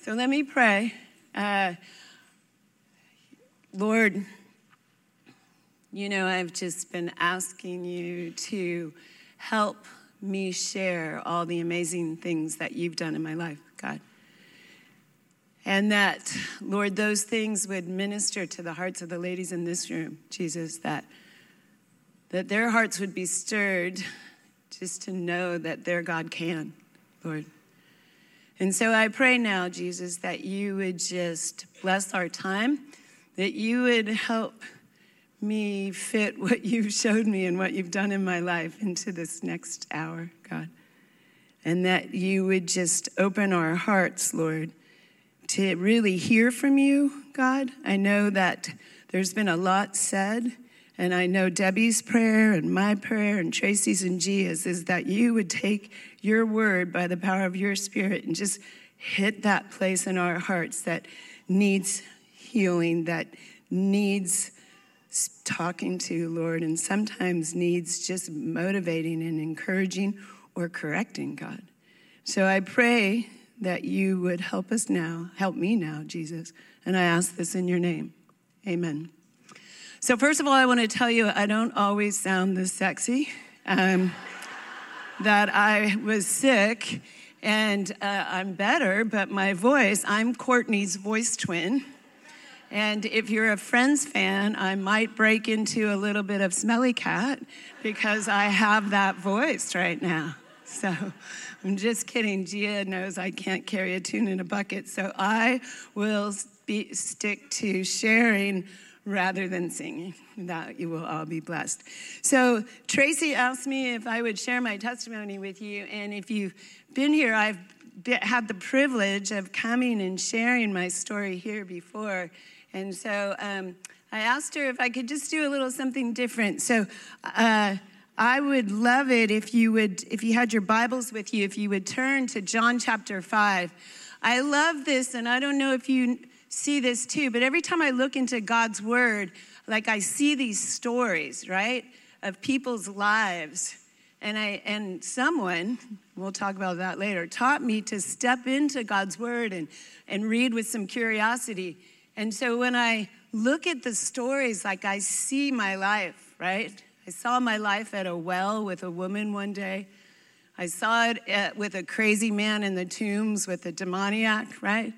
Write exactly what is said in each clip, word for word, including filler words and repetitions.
So let me pray. Uh, Lord, you know, I've just been asking you to help me share all the amazing things that you've done in my life, God. And that, Lord, those things would minister to the hearts of the ladies in this room, Jesus, that, that their hearts would be stirred just to know that their God can, Lord. And so I pray now, Jesus, that you would just bless our time, that you would help me fit what you've showed me and what you've done in my life into this next hour, God. And that you would just open our hearts, Lord, to really hear from you, God. I know that there's been a lot said, and I know Debbie's prayer and my prayer and Tracy's and Gia's is that you would take your word by the power of your Spirit and just hit that place in our hearts that needs healing, that needs talking to, Lord, and sometimes needs just motivating and encouraging or correcting, God. So I pray that you would help us now, help me now, Jesus, and I ask this in your name. Amen. So first of all, I want to tell you, I don't always sound this sexy, um, that I was sick, and uh, I'm better, but my voice, I'm Courtney's voice twin. And if you're a Friends fan, I might break into a little bit of Smelly Cat because I have that voice right now. So I'm just kidding. Gia knows I can't carry a tune in a bucket, so I will be, stick to sharing rather than singing. That you will all be blessed. So Tracy asked me if I would share my testimony with you, and if you've been here, I've been, had the privilege of coming and sharing my story here before. And so um, I asked her if I could just do a little something different. So uh, I would love it if you would, if you had your Bibles with you, if you would turn to John chapter five. I love this, and I don't know if you see this too, but every time I look into God's word, like I see these stories, right, of people's lives. And I and someone, we'll talk about that later, taught me to step into God's word and, and read with some curiosity. And so when I look at the stories, like I see my life, right? I saw my life at a well with a woman one day. I saw it at, with a crazy man in the tombs with a demoniac, right?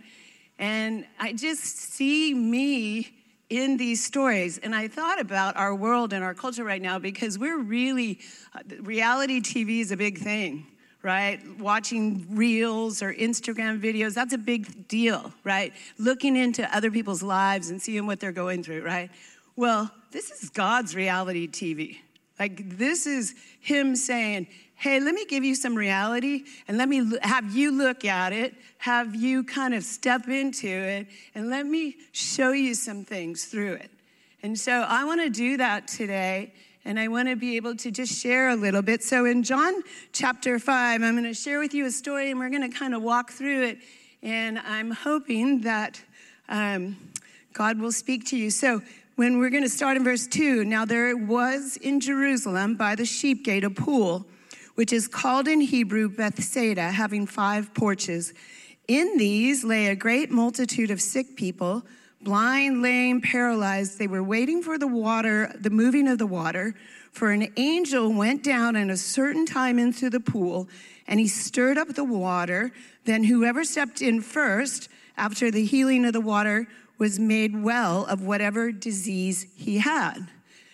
And I just see me in these stories. And I thought about our world and our culture right now because we're really, reality T V is a big thing, right? Watching reels or Instagram videos, that's a big deal, right? Looking into other people's lives and seeing what they're going through, right? Well, this is God's reality T V. Like, this is him saying, hey, let me give you some reality, and let me have you look at it, have you kind of step into it, and let me show you some things through it. And so I want to do that today. And I want to be able to just share a little bit. So in John chapter five, I'm going to share with you a story, and we're going to kind of walk through it. And I'm hoping that um, God will speak to you. So when we're going to start in verse two, now there was in Jerusalem by the sheep gate a pool, which is called in Hebrew Bethsaida, having five porches. In these lay a great multitude of sick people, blind, lame, paralyzed. They were waiting for the water, the moving of the water. For an angel went down at a certain time into the pool, and he stirred up the water. Then whoever stepped in first, after the healing of the water, was made well of whatever disease he had.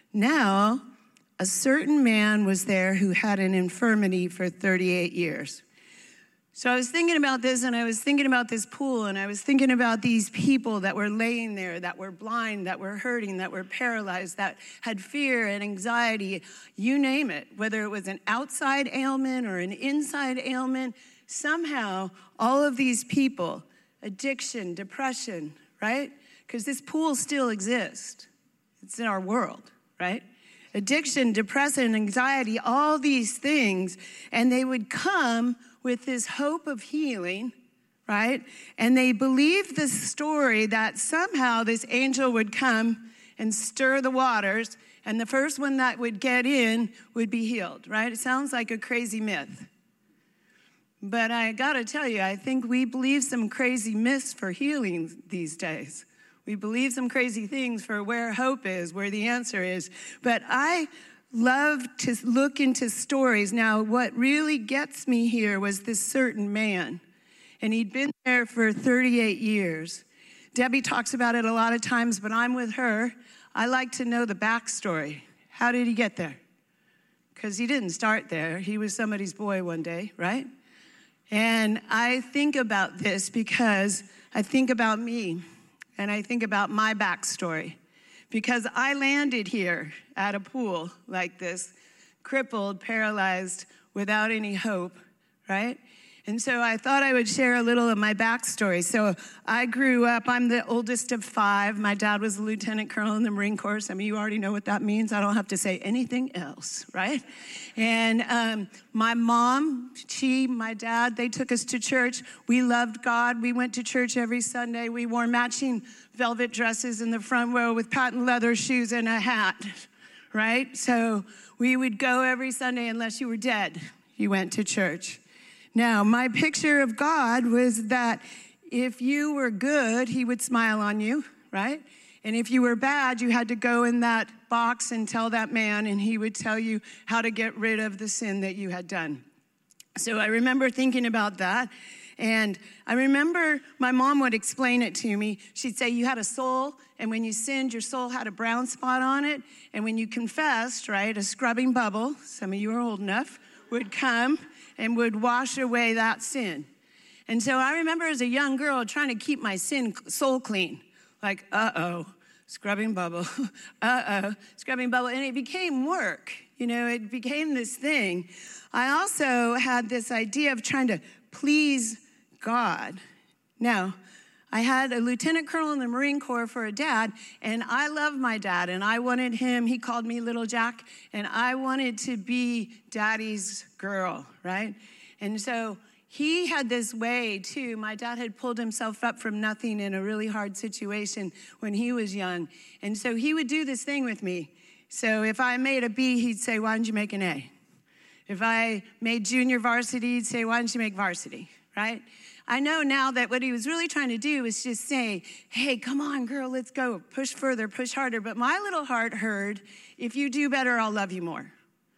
Now, a certain man was there who had an infirmity for thirty-eight years. So I was thinking about this, and I was thinking about this pool, and I was thinking about these people that were laying there, that were blind, that were hurting, that were paralyzed, that had fear and anxiety, you name it, whether it was an outside ailment or an inside ailment. Somehow, all of these people, addiction, depression, right? Because this pool still exists. It's in our world, right? Addiction, depression, anxiety, all these things, and they would come with this hope of healing, right? And they believed this story that somehow this angel would come and stir the waters, and the first one that would get in would be healed, right? It sounds like a crazy myth. But I got to tell you, I think we believe some crazy myths for healing these days. We believe some crazy things for where hope is, where the answer is. But I love to look into stories. Now, what really gets me here was this certain man, and he'd been there for thirty-eight years. Debbie talks about it a lot of times, but I'm with her. I like to know the backstory. How did he get there? Because he didn't start there. He was somebody's boy one day, right? And I think about this because I think about me, and I think about my backstory. Because I landed here at a pool like this, crippled, paralyzed, without any hope, right? And so I thought I would share a little of my backstory. So I grew up, I'm the oldest of five. My dad was a lieutenant colonel in the Marine Corps. Some of you already know what that means. I don't have to say anything else, right? And um, my mom, she, my dad, they took us to church. We loved God. We went to church every Sunday. We wore matching velvet dresses in the front row with patent leather shoes and a hat, right? So we would go every Sunday unless you were dead. You went to church. Now, my picture of God was that if you were good, he would smile on you, right? And if you were bad, you had to go in that box and tell that man, and he would tell you how to get rid of the sin that you had done. So I remember thinking about that. And I remember my mom would explain it to me. She'd say you had a soul, and when you sinned, your soul had a brown spot on it. And when you confessed, right, a scrubbing bubble, some of you are old enough, would come and would wash away that sin. And so I remember as a young girl trying to keep my sin soul clean. Like, uh-oh, scrubbing bubble, uh-oh, scrubbing bubble. And it became work. You know, it became this thing. I also had this idea of trying to please God. Now, I had a lieutenant colonel in the Marine Corps for a dad, and I loved my dad, and I wanted him, he called me Little Jack, and I wanted to be daddy's girl, right? And so he had this way, too. My dad had pulled himself up from nothing in a really hard situation when he was young, and so he would do this thing with me. So if I made a B, he'd say, why didn't you make an A? If I made junior varsity, he'd say, why didn't you make varsity, right? I know now that what he was really trying to do was just say, hey, come on, girl, let's go. Push further, push harder. But my little heart heard, if you do better, I'll love you more,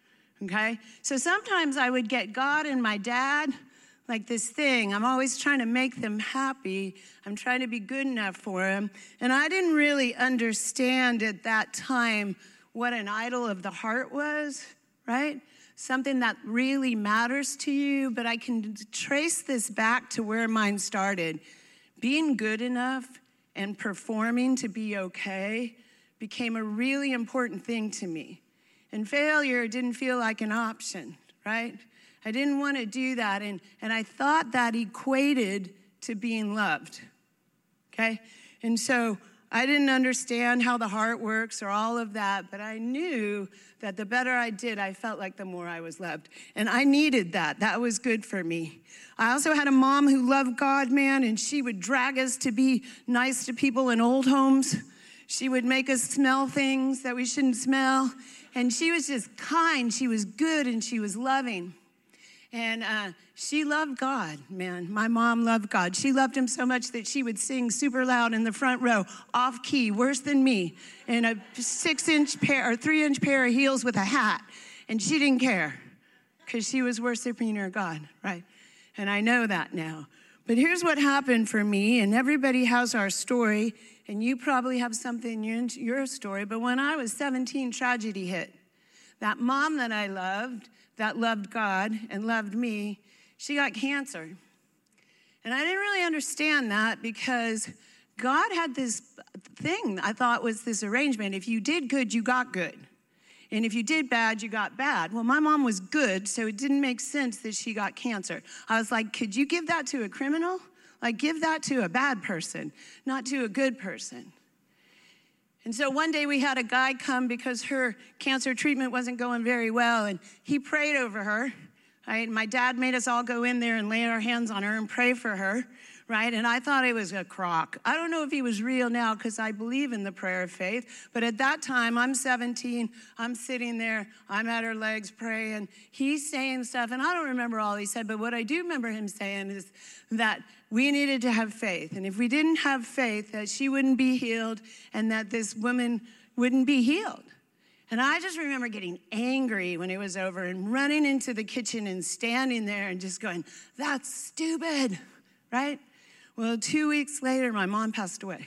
okay? So sometimes I would get God and my dad like this thing. I'm always trying to make them happy. I'm trying to be good enough for them. And I didn't really understand at that time what an idol of the heart was, right? Something that really matters to you, but I can trace this back to where mine started. Being good enough and performing to be okay became a really important thing to me. And failure didn't feel like an option, right? I didn't want to do that, and, and I thought that equated to being loved, okay? And so I didn't understand how the heart works or all of that, but I knew that the better I did, I felt like the more I was loved. And I needed that. That was good for me. I also had a mom who loved God, man, and she would drag us to be nice to people in old homes. She would make us smell things that we shouldn't smell. And she was just kind. She was good, and she was loving. And uh, she loved God, man. My mom loved God. She loved him so much that she would sing super loud in the front row, off key, worse than me, in a six-inch pair or three-inch pair of heels with a hat. And she didn't care because she was worshiping her God, right? And I know that now. But here's what happened for me, and everybody has our story, and you probably have something in your story. But when I was seventeen, tragedy hit. That mom that I loved, that loved God and loved me, she got cancer. And I didn't really understand that because God had this thing I thought was this arrangement. If you did good, you got good. And if you did bad, you got bad. Well, my mom was good, so it didn't make sense that she got cancer. I was like, could you give that to a criminal? Like, give that to a bad person, not to a good person. And so one day we had a guy come because her cancer treatment wasn't going very well, and he prayed over her. Right? My dad made us all go in there and lay our hands on her and pray for her, right? And I thought it was a crock. I don't know if he was real now because I believe in the prayer of faith. But at that time, I'm seventeen. I'm sitting there. I'm at her legs praying. He's saying stuff, and I don't remember all he said. But what I do remember him saying is that we needed to have faith. And if we didn't have faith, that she wouldn't be healed and that this woman wouldn't be healed. And I just remember getting angry when it was over and running into the kitchen and standing there and just going, that's stupid, right? Well, two weeks later, my mom passed away.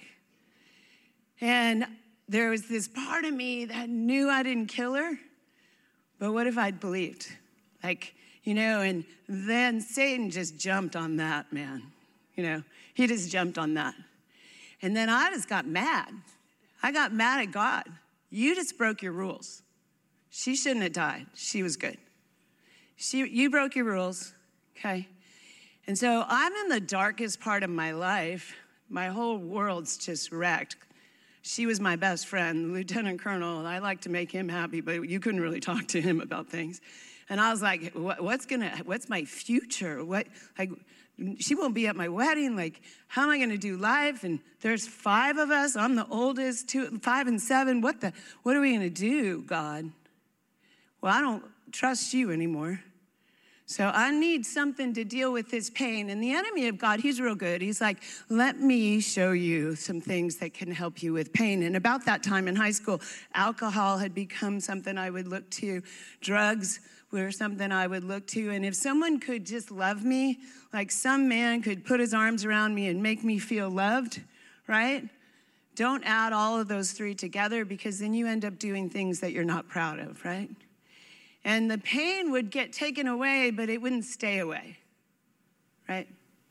And there was this part of me that knew I didn't kill her, but what if I'd believed? Like, you know, and then Satan just jumped on that, man. You know, he just jumped on that. And then I just got mad. I got mad at God. You just broke your rules. She shouldn't have died. She was good. She, you broke your rules, okay? And so I'm in the darkest part of my life. My whole world's just wrecked. She was my best friend, Lieutenant Colonel. I like to make him happy, but you couldn't really talk to him about things. And I was like, what's gonna, what's my future? What, like, she won't be at my wedding. Like, how am I gonna do life? And there's five of us. I'm the oldest, two, five and seven. What the, what are we gonna do, God? Well, I don't trust you anymore. So I need something to deal with this pain. And the enemy of God, he's real good. He's like, let me show you some things that can help you with pain. And about that time in high school, alcohol had become something I would look to. Drugs were something I would look to. And if someone could just love me, like some man could put his arms around me and make me feel loved, right? Don't add all of those three together because then you end up doing things that you're not proud of, right? And the pain would get taken away, but it wouldn't stay away, right?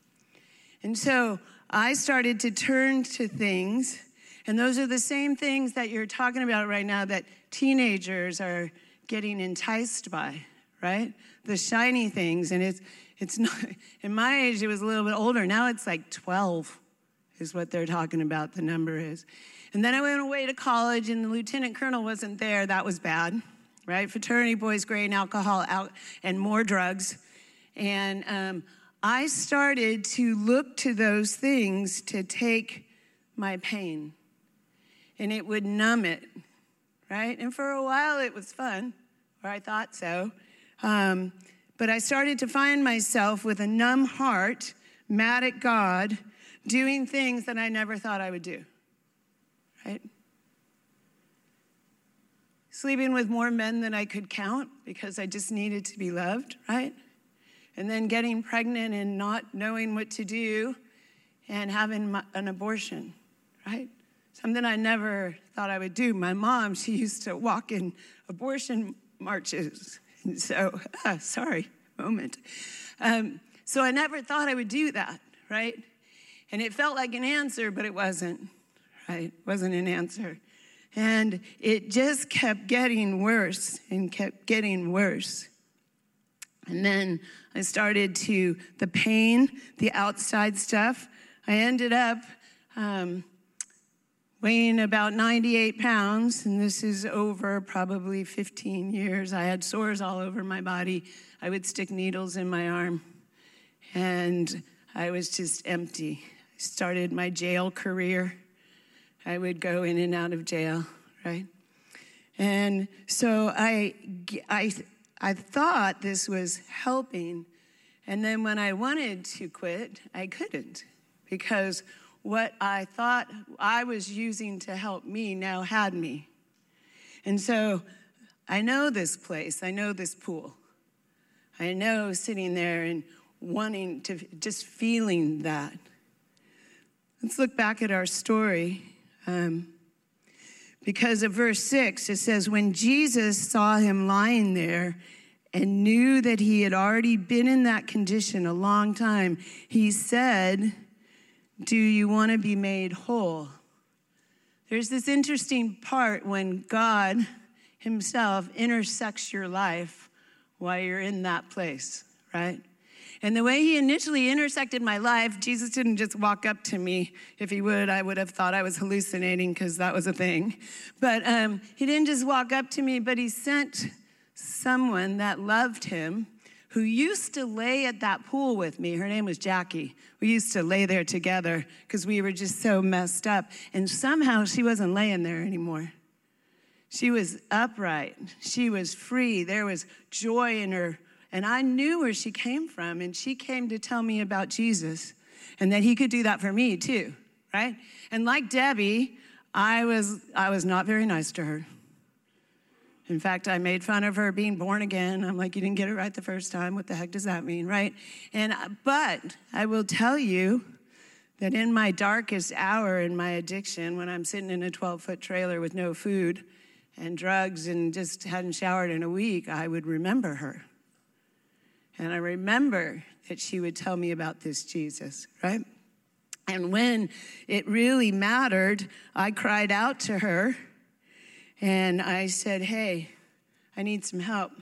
And so I started to turn to things, and those are the same things that you're talking about right now that teenagers are getting enticed by, right? The shiny things, and it's it's not, in my age, it was a little bit older. Now it's like twelve is what they're talking about, the number is. And then I went away to college, and the lieutenant colonel wasn't there. That was bad. Right? Fraternity boys, grain, alcohol, out, and more drugs. And um, I started to look to those things to take my pain. And it would numb it, right? And for a while it was fun, or I thought so. Um, but I started to find myself with a numb heart, mad at God, doing things that I never thought I would do, right? Sleeping with more men than I could count because I just needed to be loved, right? And then getting pregnant and not knowing what to do and having my, an abortion, right? Something I never thought I would do. My mom, she used to walk in abortion marches. And so, ah, sorry, moment. Um, so I never thought I would do that, right? And it felt like an answer, but it wasn't, right? It wasn't an answer. And it just kept getting worse and kept getting worse. And then I started to, the pain, the outside stuff, I ended up um, weighing about ninety-eight pounds, and this is over probably fifteen years. I had sores all over my body. I would stick needles in my arm, and I was just empty. I started my jail career. I would go in and out of jail, right? And so I, I, I thought this was helping. And then when I wanted to quit, I couldn't because what I thought I was using to help me now had me. And so I know this place. I know this pool. I know sitting there and wanting to, just feeling that. Let's look back at our story. Um, because of verse six, it says, when Jesus saw him lying there and knew that he had already been in that condition a long time, he said, do you want to be made whole? There's this interesting part when God himself intersects your life while you're in that place, right? And the way he initially intersected my life, Jesus didn't just walk up to me. If he would, I would have thought I was hallucinating because that was a thing. But um, he didn't just walk up to me, but he sent someone that loved him, who used to lay at that pool with me. Her name was Jackie. We used to lay there together because we were just so messed up. And somehow she wasn't laying there anymore. She was upright. She was free. There was joy in her. And I knew where she came from. And she came to tell me about Jesus and that he could do that for me too, right? And like Debbie, I was I was not very nice to her. In fact, I made fun of her being born again. I'm like, you didn't get it right the first time. What the heck does that mean, right? And but I will tell you that in my darkest hour in my addiction, when I'm sitting in a twelve-foot trailer with no food and drugs and just hadn't showered in a week, I would remember her. And I remember that she would tell me about this Jesus, right? And when it really mattered, I cried out to her and I said, hey, I need some help.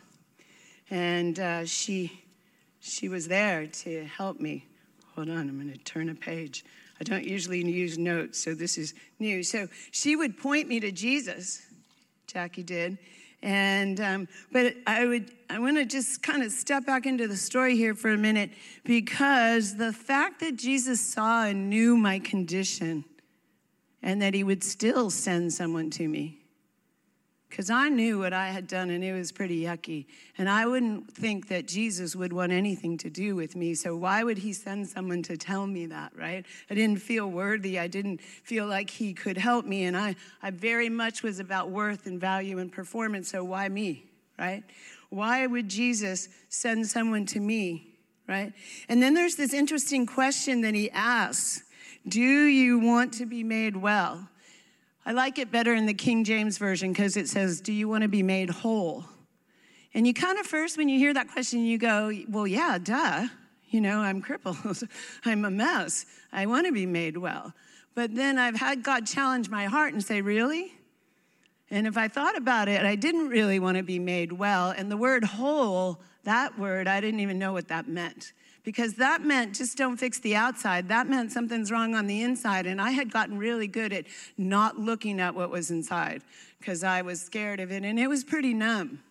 And uh, she, she was there to help me. Hold on, I'm going to turn a page. I don't usually use notes, so this is new. So she would point me to Jesus. Jackie did. And, um, but I would, I want to just kind of step back into the story here for a minute, because the fact that Jesus saw and knew my condition and that he would still send someone to me, because I knew what I had done and it was pretty yucky. And I wouldn't think that Jesus would want anything to do with me. So why would he send someone to tell me that, right? I didn't feel worthy. I didn't feel like he could help me. And I, I very much was about worth and value and performance. So why me, right? Why would Jesus send someone to me, right? And then there's this interesting question that he asks. Do you want to be made well? I like it better in the King James Version because it says, do you want to be made whole? And you kind of first, when you hear that question, you go, well, yeah, duh. You know, I'm crippled. I'm a mess. I want to be made well. But then I've had God challenge my heart and say, really? And if I thought about it, I didn't really want to be made well. And the word whole, that word, I didn't even know what that meant. Because that meant just don't fix the outside. That meant something's wrong on the inside. And I had gotten really good at not looking at what was inside because I was scared of it. And it was pretty numb.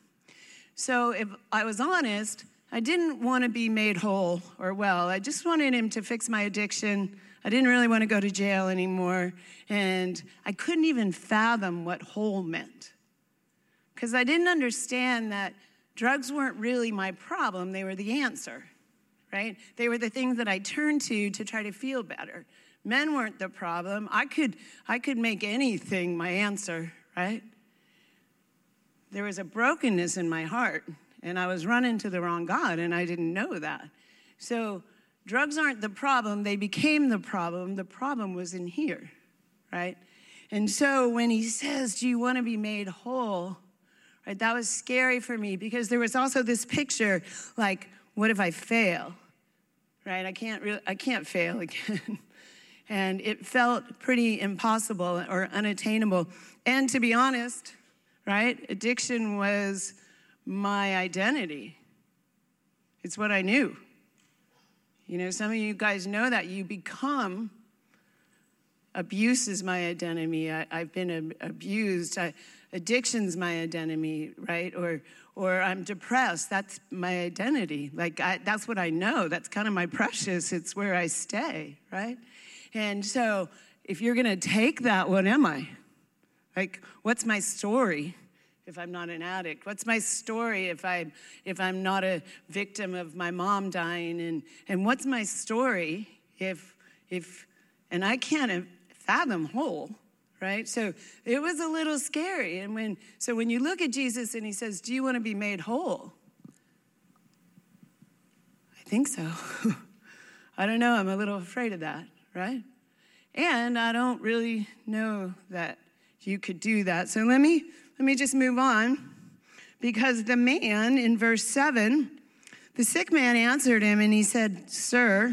So if I was honest, I didn't want to be made whole or well. I just wanted him to fix my addiction. I didn't really want to go to jail anymore. And I couldn't even fathom what whole meant. Because I didn't understand that drugs weren't really my problem. They were the answer. Right? They were the things that I turned to to try to feel better. Men weren't the problem. I could, I could make anything my answer, right? There was a brokenness in my heart, and I was running to the wrong God, and I didn't know that. So drugs aren't the problem. They became the problem. The problem was in here, right? And so when he says, do you want to be made whole? Right? That was scary for me because there was also this picture like, what if I fail, right? I can't really, I can't fail again. And it felt pretty impossible or unattainable. And to be honest, right, addiction was my identity. It's what I knew. You know, some of you guys know that you become, abuse is my identity. I, I've been abused. I, addiction's my identity, right? Or or I'm depressed. That's my identity. Like, I, that's what I know. That's kind of my precious. It's where I stay, right? And so if you're going to take that, what am I? Like, what's my story if I'm not an addict? What's my story if, I, if I'm not a victim of my mom dying? And, and what's my story if, if, and I can't fathom whole, right? So it was a little scary. And when, so when you look at Jesus and he says, do you want to be made whole? I think so. I don't know. I'm a little afraid of that, right? And I don't really know that you could do that. So let me, let me just move on. Because the man in verse seven, the sick man answered him and he said, sir,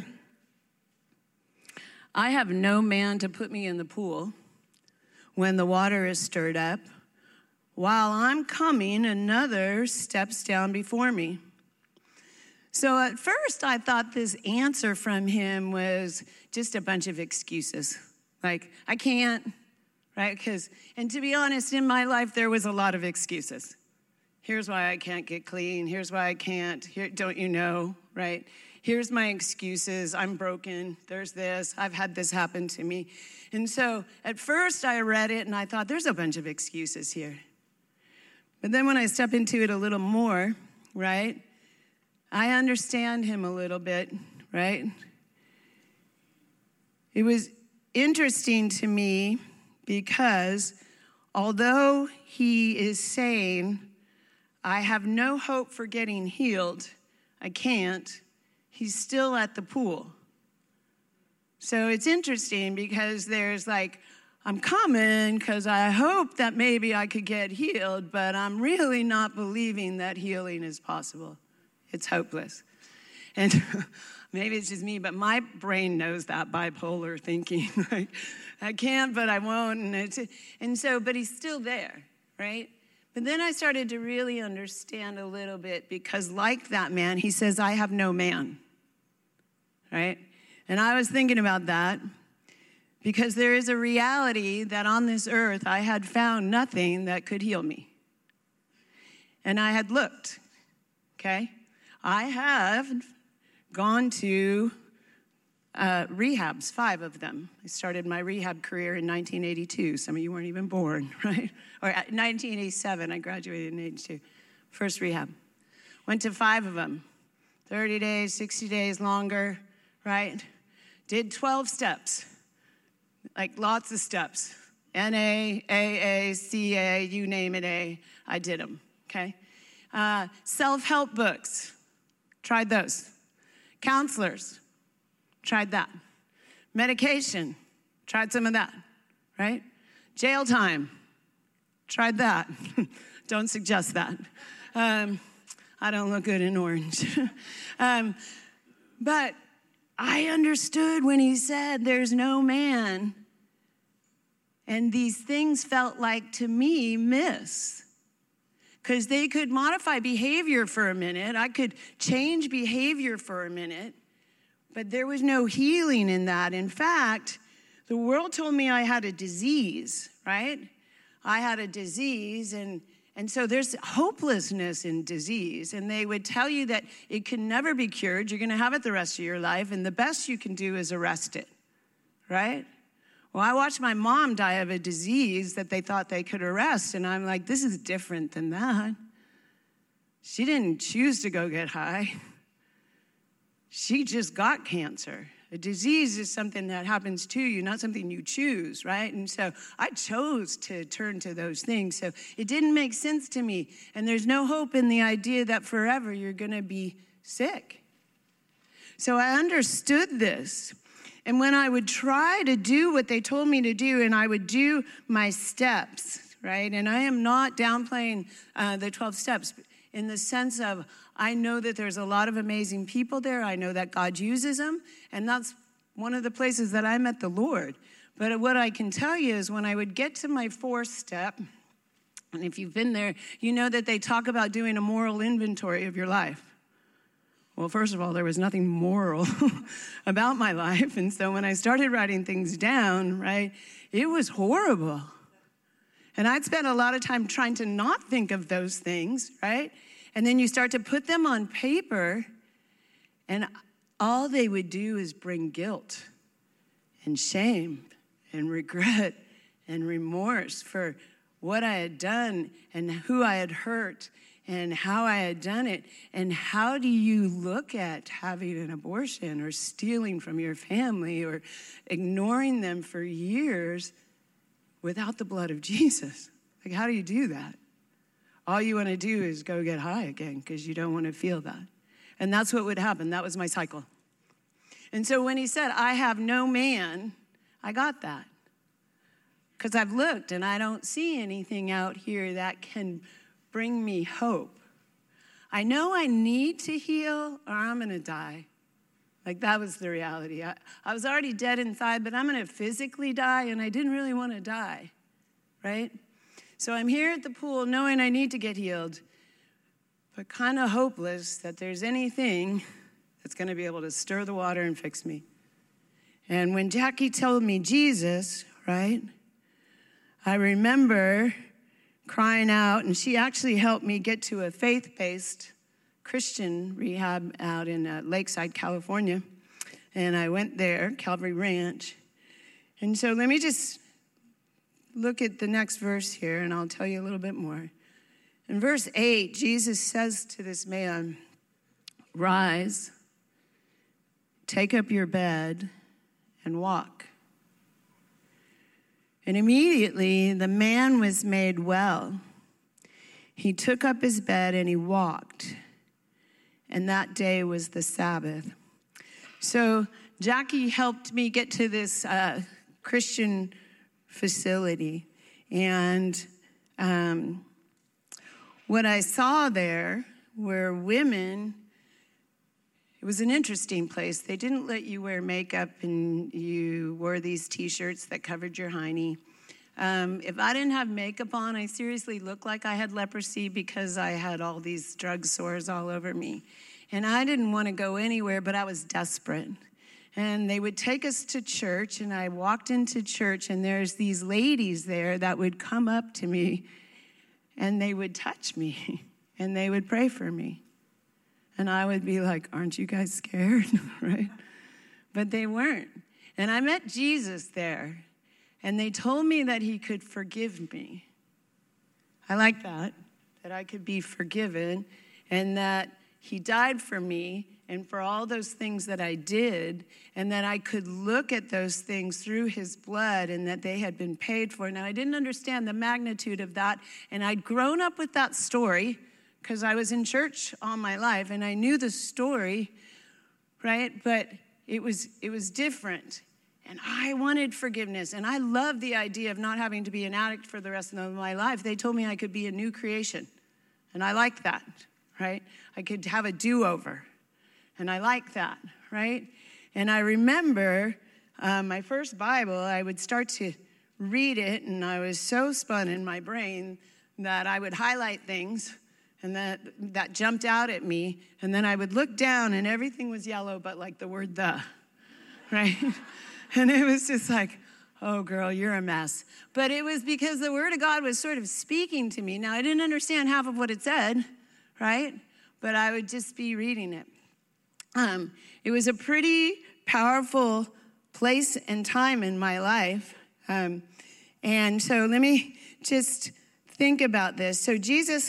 I have no man to put me in the pool when the water is stirred up. While I'm coming, another steps down before me. So at first, I thought this answer from him was just a bunch of excuses. Like, I can't, right? Because, and to be honest, in my life, there was a lot of excuses. Here's why I can't get clean. Here's why I can't. Here, don't you know, right? Here's my excuses. I'm broken. There's this. I've had this happen to me. And so at first I read it and I thought, there's a bunch of excuses here. But then when I step into it a little more, right, I understand him a little bit, right? It was interesting to me because although he is saying, I have no hope for getting healed, I can't, he's still at the pool. So it's interesting because there's like, I'm coming because I hope that maybe I could get healed, but I'm really not believing that healing is possible. It's hopeless. And maybe it's just me, but my brain knows that bipolar thinking. Like, I can't, but I won't. And, it's, and so, but he's still there, right? But then I started to really understand a little bit because like that man, he says, I have no man, right? And I was thinking about that because there is a reality that on this earth, I had found nothing that could heal me. And I had looked, okay? I have gone to uh, rehabs, five of them. I started my rehab career in nineteen eighty-two. Some of you weren't even born, right? Or nineteen eighty-seven, I graduated in eighty-two. First rehab. Went to five of them. thirty days, sixty days longer, right? Did twelve steps, like lots of steps. N A, A A, C A, you name it, A. I did them, okay? Uh, self-help books, tried those. Counselors, tried that. Medication, tried some of that, right? Jail time, tried that. Don't suggest that. Um, I don't look good in orange. um, but I understood when he said, there's no man. And these things felt like, to me, myths. Because they could modify behavior for a minute. I could change behavior for a minute. But there was no healing in that. In fact, the world told me I had a disease, right? I had a disease, and, and so there's hopelessness in disease. And they would tell you that it can never be cured. You're going to have it the rest of your life, and the best you can do is arrest it, right? Well, I watched my mom die of a disease that they thought they could arrest, and I'm like, this is different than that. She didn't choose to go get high. She just got cancer. A disease is something that happens to you, not something you choose, right? And so I chose to turn to those things. So it didn't make sense to me. And there's no hope in the idea that forever you're going to be sick. So I understood this. And when I would try to do what they told me to do, and I would do my steps, right? And I am not downplaying uh, the twelve steps in the sense of I know that there's a lot of amazing people there. I know that God uses them. And that's one of the places that I met the Lord. But what I can tell you is when I would get to my fourth step, and if you've been there, you know that they talk about doing a moral inventory of your life. Well, first of all, there was nothing moral about my life. And so when I started writing things down, right, it was horrible. And I'd spent a lot of time trying to not think of those things, right? And then you start to put them on paper, and all they would do is bring guilt and shame and regret and remorse for what I had done and who I had hurt and how I had done it. And how do you look at having an abortion or stealing from your family or ignoring them for years without the blood of Jesus? Like, how do you do that? All you want to do is go get high again because you don't want to feel that. And that's what would happen. That was my cycle. And so when he said, I have no man, I got that. Because I've looked and I don't see anything out here that can bring me hope. I know I need to heal or I'm going to die. Like, that was the reality. I, I was already dead inside, but I'm going to physically die, and I didn't really want to die, right? So I'm here at the pool knowing I need to get healed, but kind of hopeless that there's anything that's going to be able to stir the water and fix me. And when Jackie told me Jesus, right, I remember crying out, and she actually helped me get to a faith-based Christian rehab out in uh, Lakeside, California. And I went there, Calvary Ranch. And so let me just look at the next verse here, and I'll tell you a little bit more. In verse eight, Jesus says to this man, "Rise, take up your bed, and walk." And immediately the man was made well. He took up his bed and he walked. And that day was the Sabbath. So Jackie helped me get to this uh, Christian facility. And um, what I saw there were women. It was an interesting place. They didn't let you wear makeup, and you wore these T-shirts that covered your hiney. Um, if I didn't have makeup on, I seriously looked like I had leprosy because I had all these drug sores all over me. And I didn't want to go anywhere, but I was desperate. And they would take us to church, and I walked into church, and there's these ladies there that would come up to me, and they would touch me, and they would pray for me. And I would be like, "Aren't you guys scared?" Right? But they weren't. And I met Jesus there, and they told me that he could forgive me. I like that, that I could be forgiven, and that he died for me and for all those things that I did, and that I could look at those things through his blood, and that they had been paid for. Now, I didn't understand the magnitude of that, and I'd grown up with that story, because I was in church all my life, and I knew the story, right? But it was it was different, and I wanted forgiveness, and I loved the idea of not having to be an addict for the rest of my life. They told me I could be a new creation, and I liked that, right? I could have a do-over, and I liked that, right? And I remember uh, my first Bible, I would start to read it, and I was so spun in my brain that I would highlight things, and that, that jumped out at me. And then I would look down, and everything was yellow but like the word "the," right? And it was just like, oh, girl, you're a mess. But it was because the word of God was sort of speaking to me. Now, I didn't understand half of what it said, right? But I would just be reading it. Um, it was a pretty powerful place and time in my life. Um, and so let me just think about this. So Jesus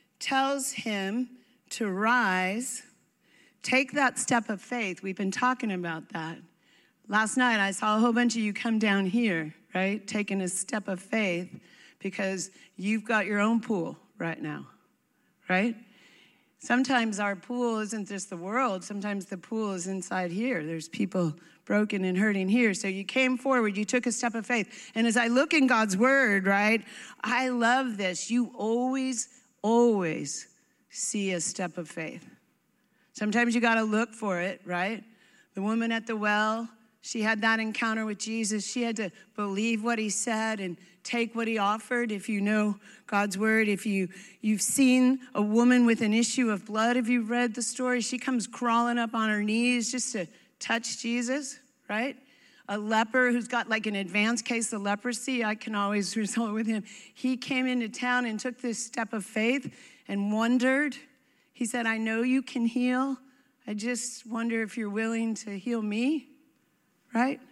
tells him to rise, take that step of faith. We've been talking about that. Last night, I saw a whole bunch of you come down here, right, taking a step of faith because you've got your own pool right now, right? Sometimes our pool isn't just the world. Sometimes the pool is inside here. There's people broken and hurting here. So you came forward. You took a step of faith. And as I look in God's word, right, I love this. You always Always see a step of faith. Sometimes you got to look for it, right? The woman at the well, she had that encounter with Jesus. She had to believe what he said and take what he offered. If you know God's word, if you, you've seen a woman with an issue of blood, if you've read the story, she comes crawling up on her knees just to touch Jesus, right? A leper who's got like an advanced case of leprosy, I can always result with him. He came into town and took this step of faith and wondered. He said, "I know you can heal. I just wonder if you're willing to heal me," right?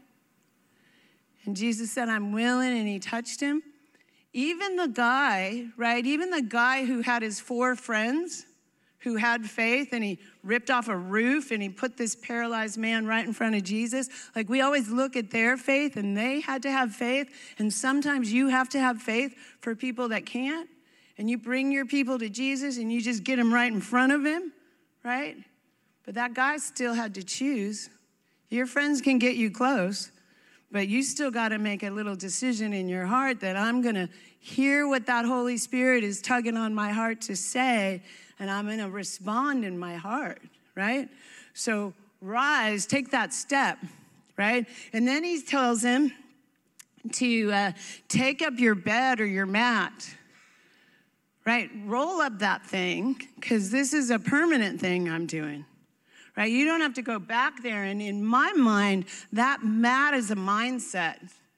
And Jesus said, "I'm willing," and he touched him. Even the guy, right, even the guy who had his four friends who had faith, and he ripped off a roof and he put this paralyzed man right in front of Jesus. Like, we always look at their faith, and they had to have faith. And sometimes you have to have faith for people that can't. And you bring your people to Jesus and you just get them right in front of him, right? But that guy still had to choose. Your friends can get you close, but you still got to make a little decision in your heart that I'm going to hear what that Holy Spirit is tugging on my heart to say, and I'm going to respond in my heart, right? So rise, take that step, right? And then he tells him to uh, take up your bed or your mat, right? Roll up that thing, because this is a permanent thing I'm doing, right? You don't have to go back there. And in my mind, that mat is a mindset.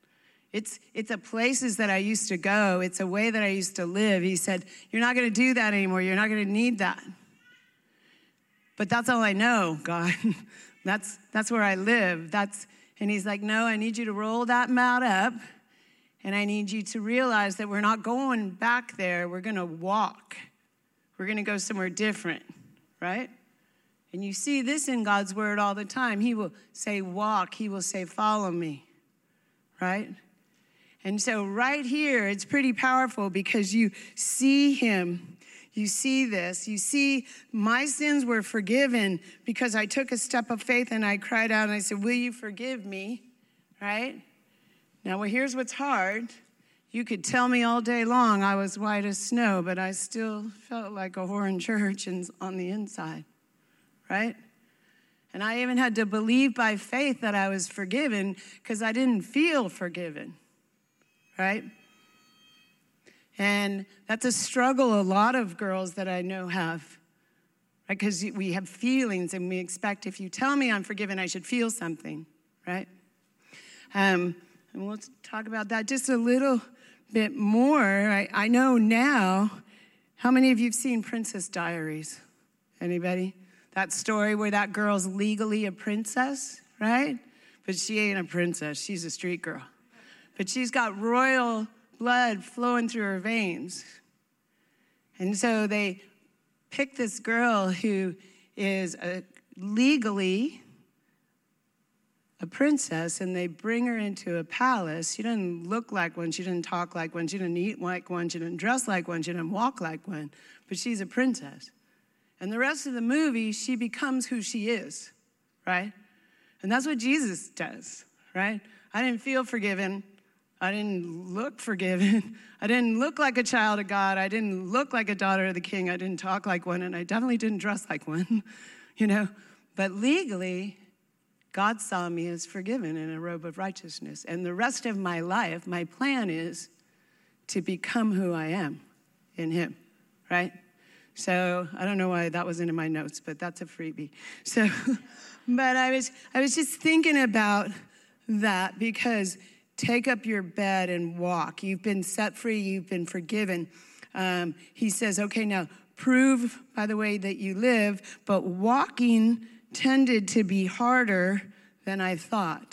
It's, it's a places that I used to go. It's a way that I used to live. He said, you're not going to do that anymore. You're not going to need that. But that's all I know, God. that's, that's where I live. That's, and he's like, no, I need you to roll that mat up. And I need you to realize that we're not going back there. We're going to walk. We're going to go somewhere different, right? And you see this in God's word all the time. He will say, walk. He will say, follow me, right? And so right here, it's pretty powerful because you see him. You see this. You see my sins were forgiven because I took a step of faith and I cried out and I said, will you forgive me, right? Now, well, here's what's hard. You could tell me all day long I was white as snow, but I still felt like a whore in church and on the inside, right? And I even had to believe by faith that I was forgiven because I didn't feel forgiven. Right? And that's a struggle a lot of girls that I know have. Right? Because we have feelings and we expect if you tell me I'm forgiven, I should feel something. Right? Um, and we'll talk about that just a little bit more. I, I know now, how many of you have seen Princess Diaries? Anybody? That story where that girl's legally a princess, right? But she ain't a princess. She's a street girl. But she's got royal blood flowing through her veins. And so they pick this girl who is a, legally a princess, and they bring her into a palace. She doesn't look like one. She didn't talk like one. She didn't eat like one. She didn't dress like one. She didn't walk like one. But she's a princess. And the rest of the movie, she becomes who she is, right? And that's what Jesus does, right? I didn't feel forgiven. I didn't look forgiven. I didn't look like a child of God. I didn't look like a daughter of the king. I didn't talk like one, and I definitely didn't dress like one, you know. But legally, God saw me as forgiven in a robe of righteousness. And the rest of my life, my plan is to become who I am in him, right? So I don't know why that wasn't in my notes, but that's a freebie. So, but I was, I was just thinking about that because take up your bed and walk. You've been set free. You've been forgiven. Um, he says, okay, now prove by the way that you live, but walking tended to be harder than I thought,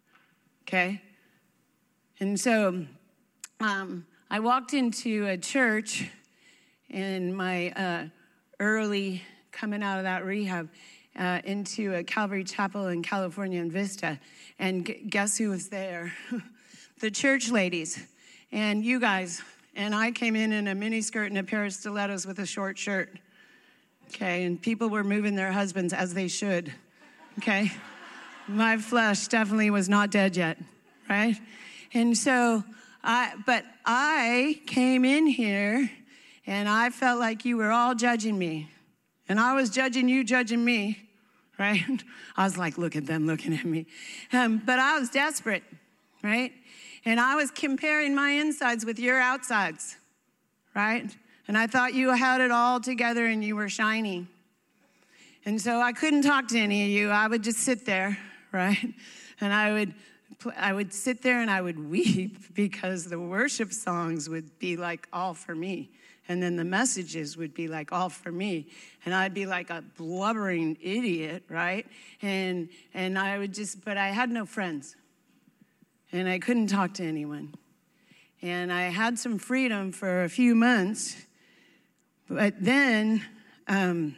okay? And so um, I walked into a church in my uh, early coming out of that rehab uh, into a Calvary Chapel in California in Vista. And g- guess who was there? The church ladies and you guys. And I came in in a mini skirt and a pair of stilettos with a short shirt. Okay, and people were moving their husbands as they should. Okay, my flesh definitely was not dead yet, right? And so, I, but I came in here and I felt like you were all judging me. And I was judging you, judging me, right? I was like, look at them looking at me. Um, but I was desperate, right? And I was comparing my insides with your outsides, right? And I thought you had it all together and you were shiny. And so I couldn't talk to any of you. I would just sit there, right? And I would I would sit there and I would weep because the worship songs would be like all for me. And then the messages would be like all for me. And I'd be like a blubbering idiot, right? And and I would just, but I had no friends. And I couldn't talk to anyone. And I had some freedom for a few months. But then, um,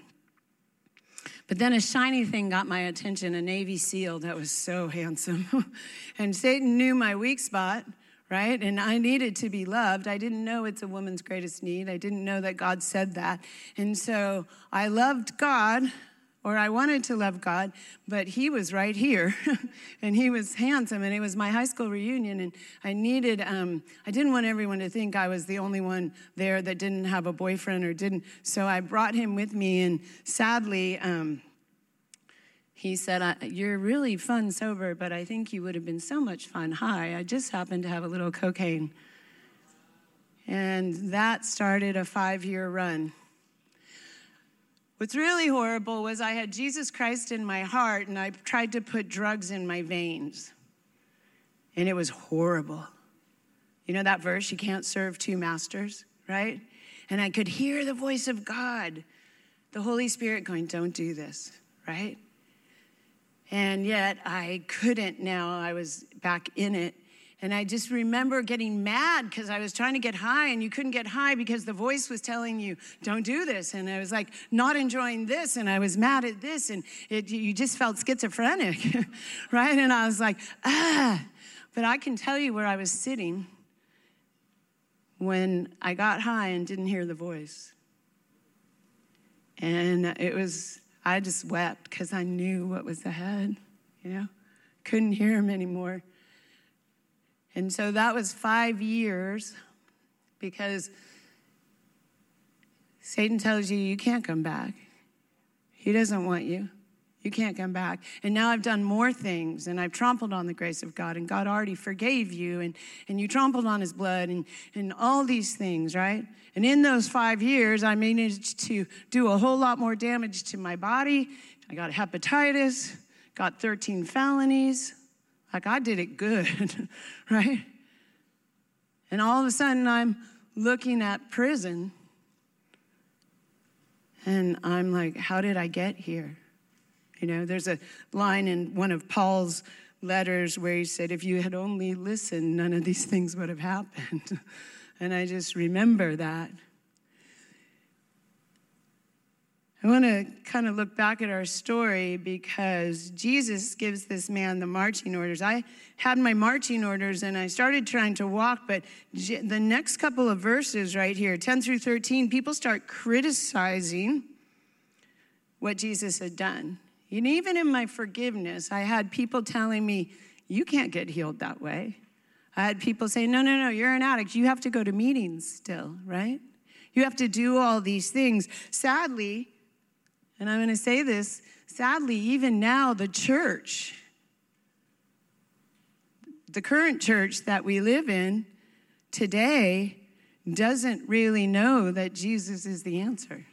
but then a shiny thing got my attention, a Navy SEAL that was so handsome. And Satan knew my weak spot, right? And I needed to be loved. I didn't know it's a woman's greatest need. I didn't know that God said that. And so I loved God, or I wanted to love God, but he was right here. And he was handsome, and it was my high school reunion, and I needed, um, I didn't want everyone to think I was the only one there that didn't have a boyfriend or didn't, so I brought him with me, and sadly, um, he said, you're really fun sober, but I think you would have been so much fun high. I just happened to have a little cocaine. And that started a five-year run. What's really horrible was I had Jesus Christ in my heart, and I tried to put drugs in my veins. And it was horrible. You know that verse, you can't serve two masters, right? And I could hear the voice of God, the Holy Spirit going, don't do this, right? And yet I couldn't now. I was back in it. And I just remember getting mad because I was trying to get high and you couldn't get high because the voice was telling you, don't do this. And I was like not enjoying this and I was mad at this and it, you just felt schizophrenic, right? And I was like, ah. But I can tell you where I was sitting when I got high and didn't hear the voice. And it was, I just wept because I knew what was ahead, you know? Couldn't hear him anymore. And so that was five years because Satan tells you you can't come back. He doesn't want you. You can't come back. And now I've done more things and I've trampled on the grace of God and God already forgave you and, and you trampled on his blood and, and all these things, right? And in those five years, I managed to do a whole lot more damage to my body. I got hepatitis, got thirteen felonies. Like I did it good, right? And all of a sudden I'm looking at prison and I'm like, how did I get here? You know, there's a line in one of Paul's letters where he said, if you had only listened, none of these things would have happened. And I just remember that. I want to kind of look back at our story because Jesus gives this man the marching orders. I had my marching orders and I started trying to walk, but the next couple of verses right here, ten through thirteen, people start criticizing what Jesus had done. And even in my forgiveness, I had people telling me, you can't get healed that way. I had people saying, no, no, no, you're an addict. You have to go to meetings still, right? You have to do all these things. Sadly, and I'm going to say this, sadly, even now, the church, the current church that we live in today doesn't really know that Jesus is the answer.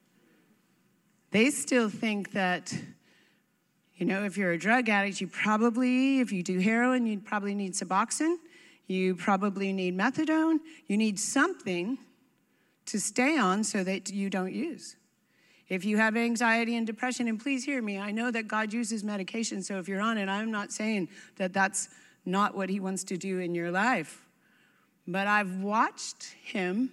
They still think that, you know, if you're a drug addict, you probably, if you do heroin, you probably need Suboxone. You probably need methadone. You need something to stay on so that you don't use. If you have anxiety and depression, and please hear me, I know that God uses medication, so if you're on it, I'm not saying that that's not what he wants to do in your life. But I've watched him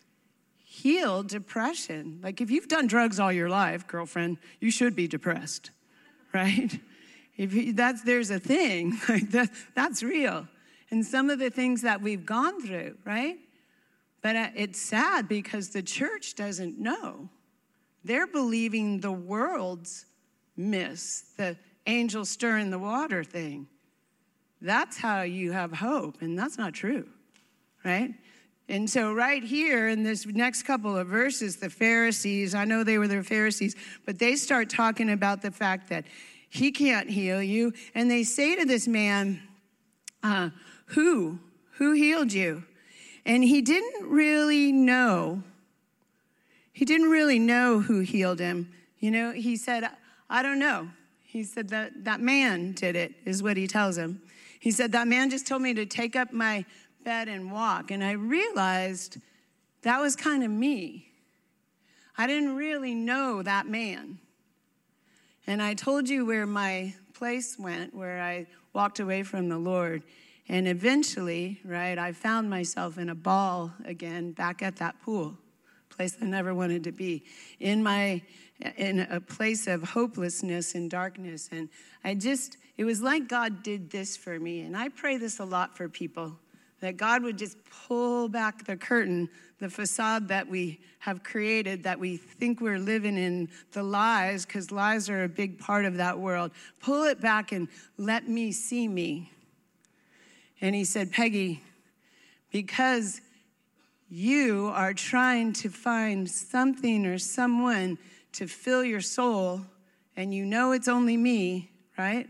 heal depression. Like if you've done drugs all your life, girlfriend, you should be depressed, right? If you, that's there's a thing, like that, that's real. And some of the things that we've gone through, right? But it's sad because the church doesn't know. They're believing the world's myths, the angel stirring the water thing. That's how you have hope, and that's not true, right? And so right here in this next couple of verses, the Pharisees, I know they were the Pharisees, but they start talking about the fact that he can't heal you. And they say to this man, uh, who? Who healed you? And he didn't really know. He didn't really know who healed him. You know, he said, I don't know. He said that that man did it, is what he tells him. He said, that man just told me to take up my bed and walk. And I realized that was kind of me. I didn't really know that man. And I told you where my place went, where I walked away from the Lord. And eventually, right, I found myself in a ball again, back at that pool, place I never wanted to be, in my, in a place of hopelessness and darkness. And I just, it was like God did this for me. And I pray this a lot for people, that God would just pull back the curtain, the facade that we have created, that we think we're living in, the lies, because lies are a big part of that world. Pull it back and let me see me. And he said, Peggy, because you are trying to find something or someone to fill your soul, and you know it's only me, right?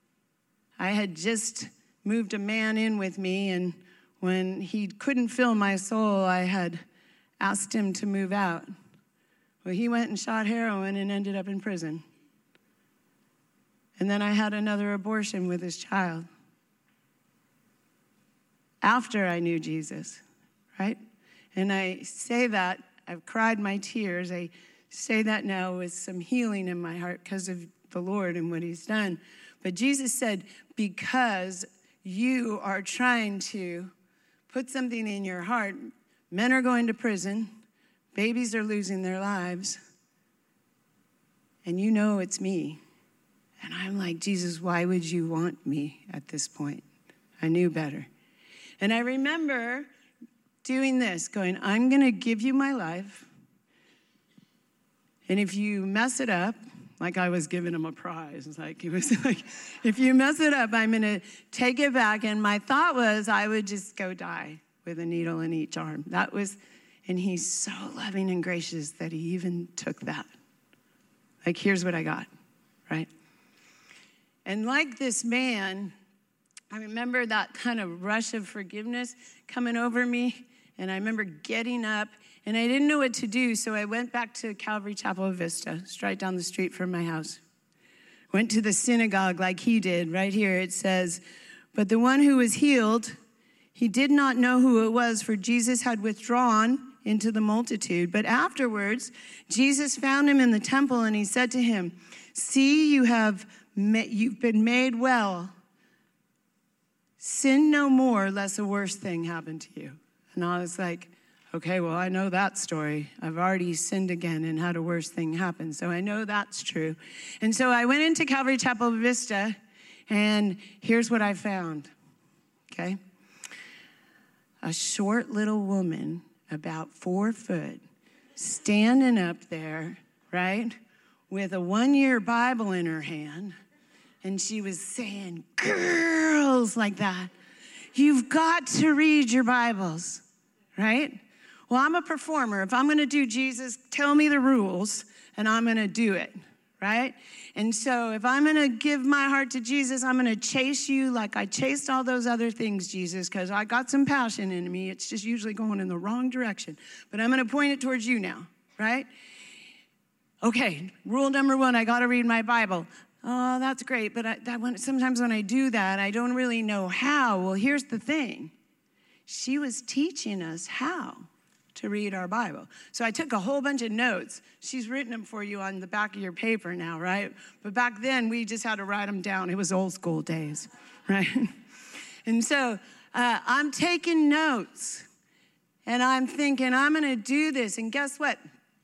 I had just moved a man in with me, and when he couldn't fill my soul, I had asked him to move out. Well, he went and shot heroin and ended up in prison. And then I had another abortion with his child. after I knew Jesus, right? And I say that, I've cried my tears. I say that now with some healing in my heart because of the Lord and what he's done. But Jesus said, because you are trying to put something in your heart, men are going to prison, babies are losing their lives, and you know it's me. And I'm like, Jesus, why would you want me at this point? I knew better. And I remember doing this, going, I'm going to give you my life. And if you mess it up, like I was giving him a prize. It's like, it was like, if you mess it up, I'm going to take it back. And my thought was I would just go die with a needle in each arm. That was, and he's so loving and gracious that he even took that. Like, here's what I got, right? And like this man, I remember that kind of rush of forgiveness coming over me. And I remember getting up, and I didn't know what to do, so I went back to Calvary Chapel Vista, straight down the street from my house. Went to the synagogue like he did. Right here it says, but the one who was healed, he did not know who it was, for Jesus had withdrawn into the multitude. But afterwards, Jesus found him in the temple, and he said to him, see, you have ma- you've been made well. Sin no more, lest a worse thing happen to you. And I was like, okay, well, I know that story. I've already sinned again and had a worse thing happen. So I know that's true. And so I went into Calvary Chapel Vista, and here's what I found, okay? A short little woman, about four foot, standing up there, right, with a one-year Bible in her hand, and she was saying, girls, like that, you've got to read your Bibles, right? Well, I'm a performer. If I'm going to do Jesus, tell me the rules, and I'm going to do it, right? And so if I'm going to give my heart to Jesus, I'm going to chase you like I chased all those other things, Jesus, because I got some passion in me. It's just usually going in the wrong direction. But I'm going to point it towards you now, right? Okay, rule number one, I got to read my Bible. Oh, that's great, but I, that when, sometimes when I do that, I don't really know how. Well, here's the thing. She was teaching us how to read our Bible. So I took a whole bunch of notes. She's written them for you on the back of your paper now, right? But back then, we just had to write them down. It was old school days, right? And so uh, I'm taking notes, and I'm thinking, I'm going to do this. And guess what?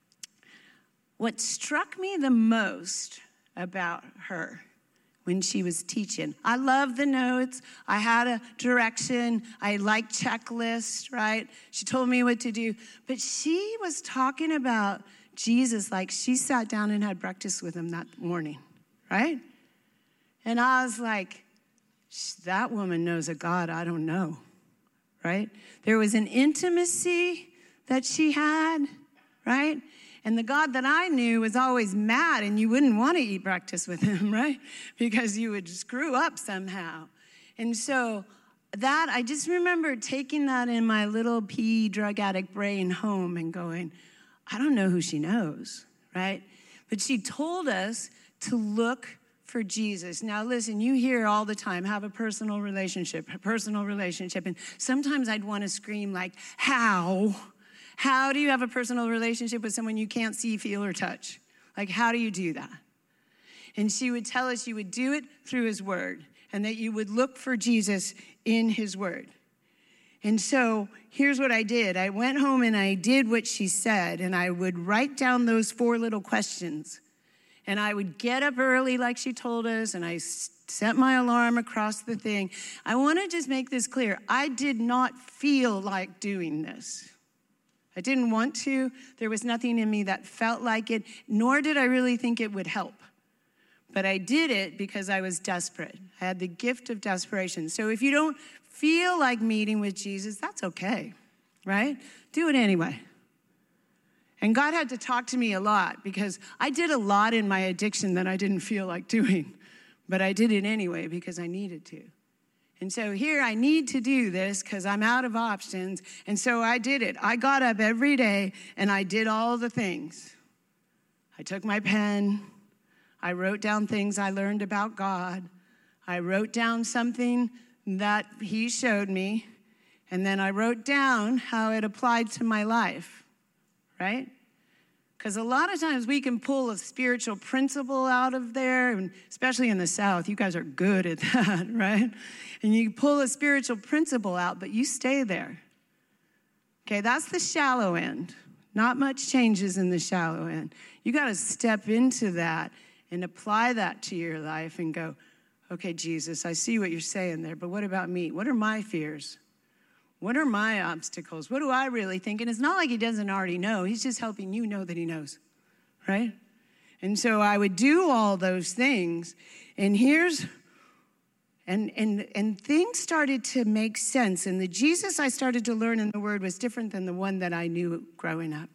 What struck me the most about her when she was teaching. I love the notes. I had a direction. I like checklists, right? She told me what to do. But she was talking about Jesus like she sat down and had breakfast with him that morning, right? And I was like, that woman knows a God I don't know, right? There was an intimacy that she had, right? And the God that I knew was always mad, and you wouldn't want to eat breakfast with him, right? Because you would screw up somehow. And so that, I just remember taking that in my little pea drug addict brain home and going, I don't know who she knows, right? But she told us to look for Jesus. Now listen, you hear all the time, have a personal relationship, a personal relationship. And sometimes I'd want to scream like, how? How do you have a personal relationship with someone you can't see, feel, or touch? Like, how do you do that? And she would tell us you would do it through his word, and that you would look for Jesus in his word. And so here's what I did. I went home and I did what she said, and I would write down those four little questions. And I would get up early like she told us, and I set my alarm across the thing. I want to just make this clear. I did not feel like doing this. I didn't want to. There was nothing in me that felt like it, nor did I really think it would help. But I did it because I was desperate. I had the gift of desperation. So if you don't feel like meeting with Jesus, that's okay, right? Do it anyway. And God had to talk to me a lot because I did a lot in my addiction that I didn't feel like doing. But I did it anyway because I needed to. And so here I need to do this because I'm out of options. And so I did it. I got up every day and I did all the things. I took my pen. I wrote down things I learned about God. I wrote down something that he showed me. And then I wrote down how it applied to my life, right? Because a lot of times we can pull a spiritual principle out of there, and especially in the South, you guys are good at that, right? And you pull a spiritual principle out, but you stay there. Okay, that's the shallow end. Not much changes in the shallow end. You got to step into that and apply that to your life and go, okay, Jesus, I see what you're saying there, but what about me? What are my fears? What are my obstacles? What do I really think? And it's not like he doesn't already know. He's just helping you know that he knows, right? And so I would do all those things. And here's, and and and things started to make sense. And the Jesus I started to learn in the Word was different than the one that I knew growing up.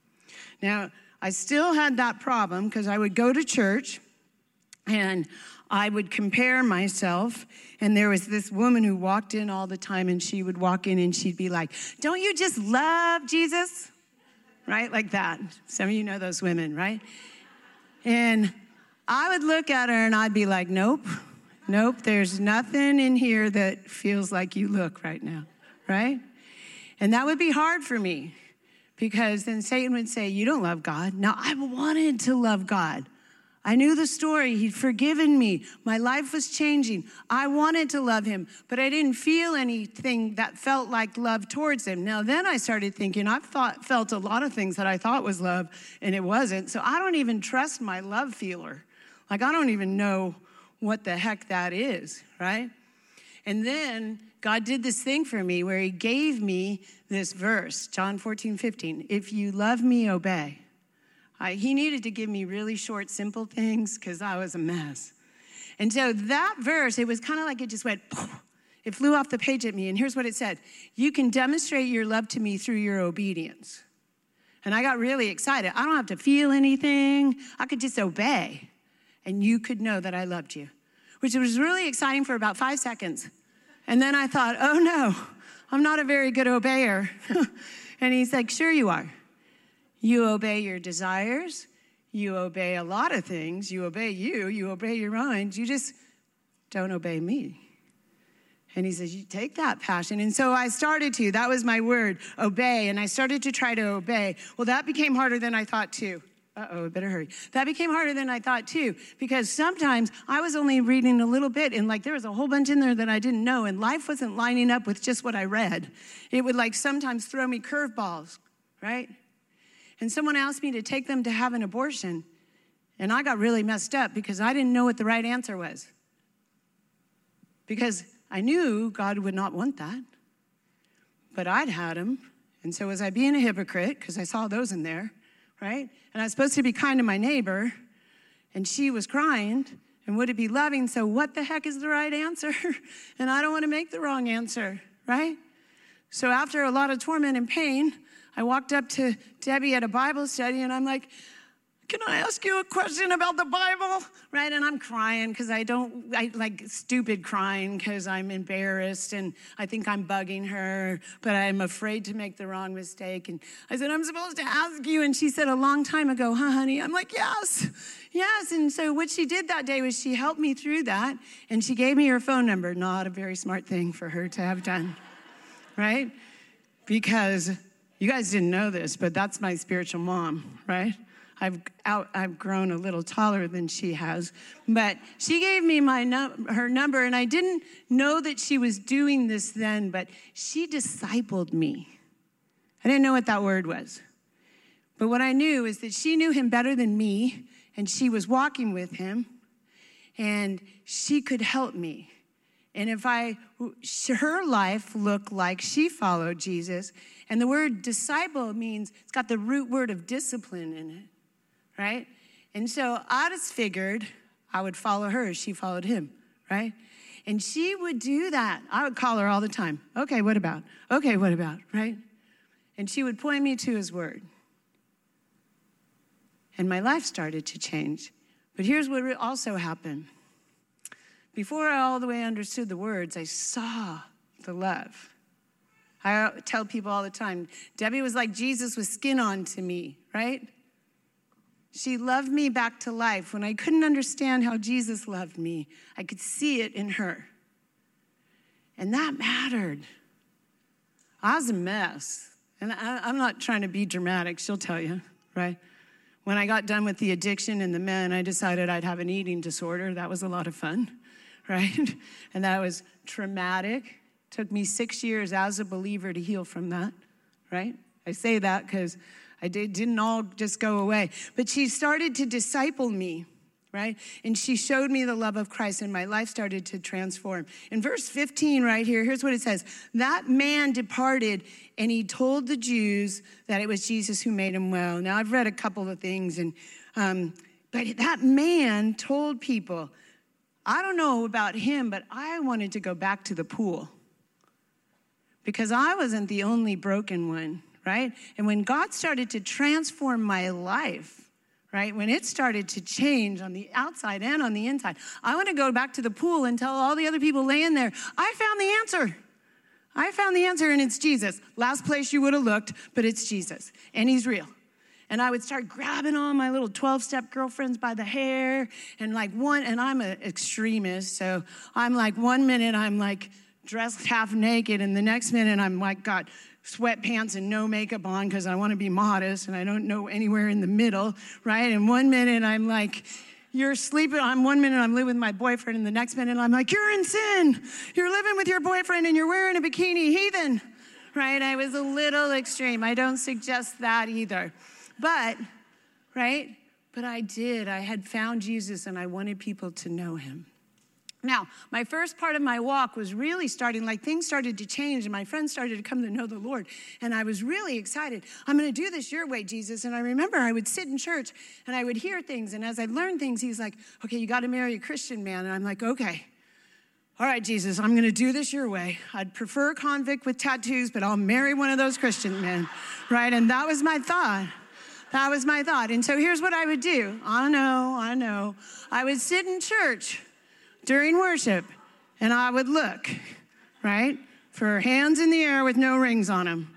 Now, I still had that problem because I would go to church and I would compare myself, and there was this woman who walked in all the time, and she would walk in and she'd be like, don't you just love Jesus? Right? Like that. Some of you know those women, right? And I would look at her and I'd be like, nope, nope, there's nothing in here that feels like you look right now, right? And that would be hard for me because then Satan would say, you don't love God. Now, I wanted to love God. I knew the story. He'd forgiven me. My life was changing. I wanted to love him, but I didn't feel anything that felt like love towards him. Now, then I started thinking, I've thought, felt a lot of things that I thought was love, and it wasn't. So I don't even trust my love feeler. Like, I don't even know what the heck that is, right? And then God did this thing for me where he gave me this verse, John fourteen fifteen. If you love me, obey. I, he needed to give me really short, simple things because I was a mess. And so that verse, it was kind of like it just went, poof, it flew off the page at me. And here's what it said. You can demonstrate your love to me through your obedience. And I got really excited. I don't have to feel anything. I could just obey. And you could know that I loved you, which was really exciting for about five seconds. And then I thought, oh no, I'm not a very good obeyer. And he's like, sure you are. You obey your desires. You obey a lot of things. You obey you. You obey your mind. You just don't obey me. And he says, you take that passion. And so I started to. That was my word, obey. And I started to try to obey. Well, that became harder than I thought too. Uh-oh, I better hurry. That became harder than I thought too, because sometimes I was only reading a little bit, and like there was a whole bunch in there that I didn't know, and life wasn't lining up with just what I read. It would like sometimes throw me curveballs, right? And someone asked me to take them to have an abortion, and I got really messed up because I didn't know what the right answer was. Because I knew God would not want that, but I'd had him, and so was I being a hypocrite because I saw those in there, right? And I was supposed to be kind to my neighbor, and she was crying, and would it be loving? So what the heck is the right answer? And I don't want to make the wrong answer, right? So after a lot of torment and pain, I walked up to Debbie at a Bible study, and I'm like, can I ask you a question about the Bible? Right? And I'm crying because I don't, I like stupid crying because I'm embarrassed and I think I'm bugging her, but I'm afraid to make the wrong mistake. And I said, I'm supposed to ask you. And she said, a long time ago, huh, honey? I'm like, yes, yes. And so what she did that day was she helped me through that, and she gave me her phone number. Not a very smart thing for her to have done, right? Because you guys didn't know this, but that's my spiritual mom, right? I've out, I've grown a little taller than she has, but she gave me my num- her number, and I didn't know that she was doing this then, but she discipled me. I didn't know what that word was, but what I knew is that she knew him better than me, and she was walking with him, and she could help me. And if I, her life looked like she followed Jesus, and the word disciple means, it's got the root word of discipline in it. Right? And so I just figured I would follow her as she followed him, right? And she would do that. I would call her all the time. Okay, what about? Okay, what about, right? And she would point me to his word. And my life started to change. But here's what also happened. Before I all the way understood the words, I saw the love. I tell people all the time, Debbie was like Jesus with skin on to me, right? She loved me back to life. When I couldn't understand how Jesus loved me, I could see it in her. And that mattered. I was a mess. And I, I'm not trying to be dramatic. She'll tell you, right? When I got done with the addiction and the men, I decided I'd have an eating disorder. That was a lot of fun, right? And that was traumatic. Took me six years as a believer to heal from that, right? I say that because I did, didn't all just go away. But she started to disciple me, right? And she showed me the love of Christ, and my life started to transform. In verse fifteen right here, here's what it says. That man departed, and he told the Jews that it was Jesus who made him well. Now, I've read a couple of things, and um, but that man told people, I don't know about him, but I wanted to go back to the pool because I wasn't the only broken one, right? And when God started to transform my life, right, when it started to change on the outside and on the inside, I want to go back to the pool and tell all the other people laying there, I found the answer. I found the answer, and it's Jesus. Last place you would have looked, but it's Jesus, and he's real. And I would start grabbing all my little twelve-step girlfriends by the hair, and like one, and I'm an extremist, so I'm like one minute I'm like dressed half naked, and the next minute I'm like got sweatpants and no makeup on because I want to be modest, and I don't know anywhere in the middle, right? And one minute I'm like, you're sleeping. I'm one minute I'm living with my boyfriend, and the next minute I'm like, you're in sin. You're living with your boyfriend, and you're wearing a bikini, heathen, right? I was a little extreme. I don't suggest that either. But, right? But I did. I had found Jesus, and I wanted people to know him. Now, my first part of my walk was really starting, like things started to change, and my friends started to come to know the Lord, and I was really excited. I'm going to do this your way, Jesus. And I remember I would sit in church, and I would hear things, and as I learned things, he's like, okay, you got to marry a Christian man. And I'm like, okay. All right, Jesus, I'm going to do this your way. I'd prefer a convict with tattoos, but I'll marry one of those Christian men, right? And that was my thought. That was my thought. And so here's what I would do. I know, I know. I would sit in church during worship, and I would look, right, for hands in the air with no rings on them.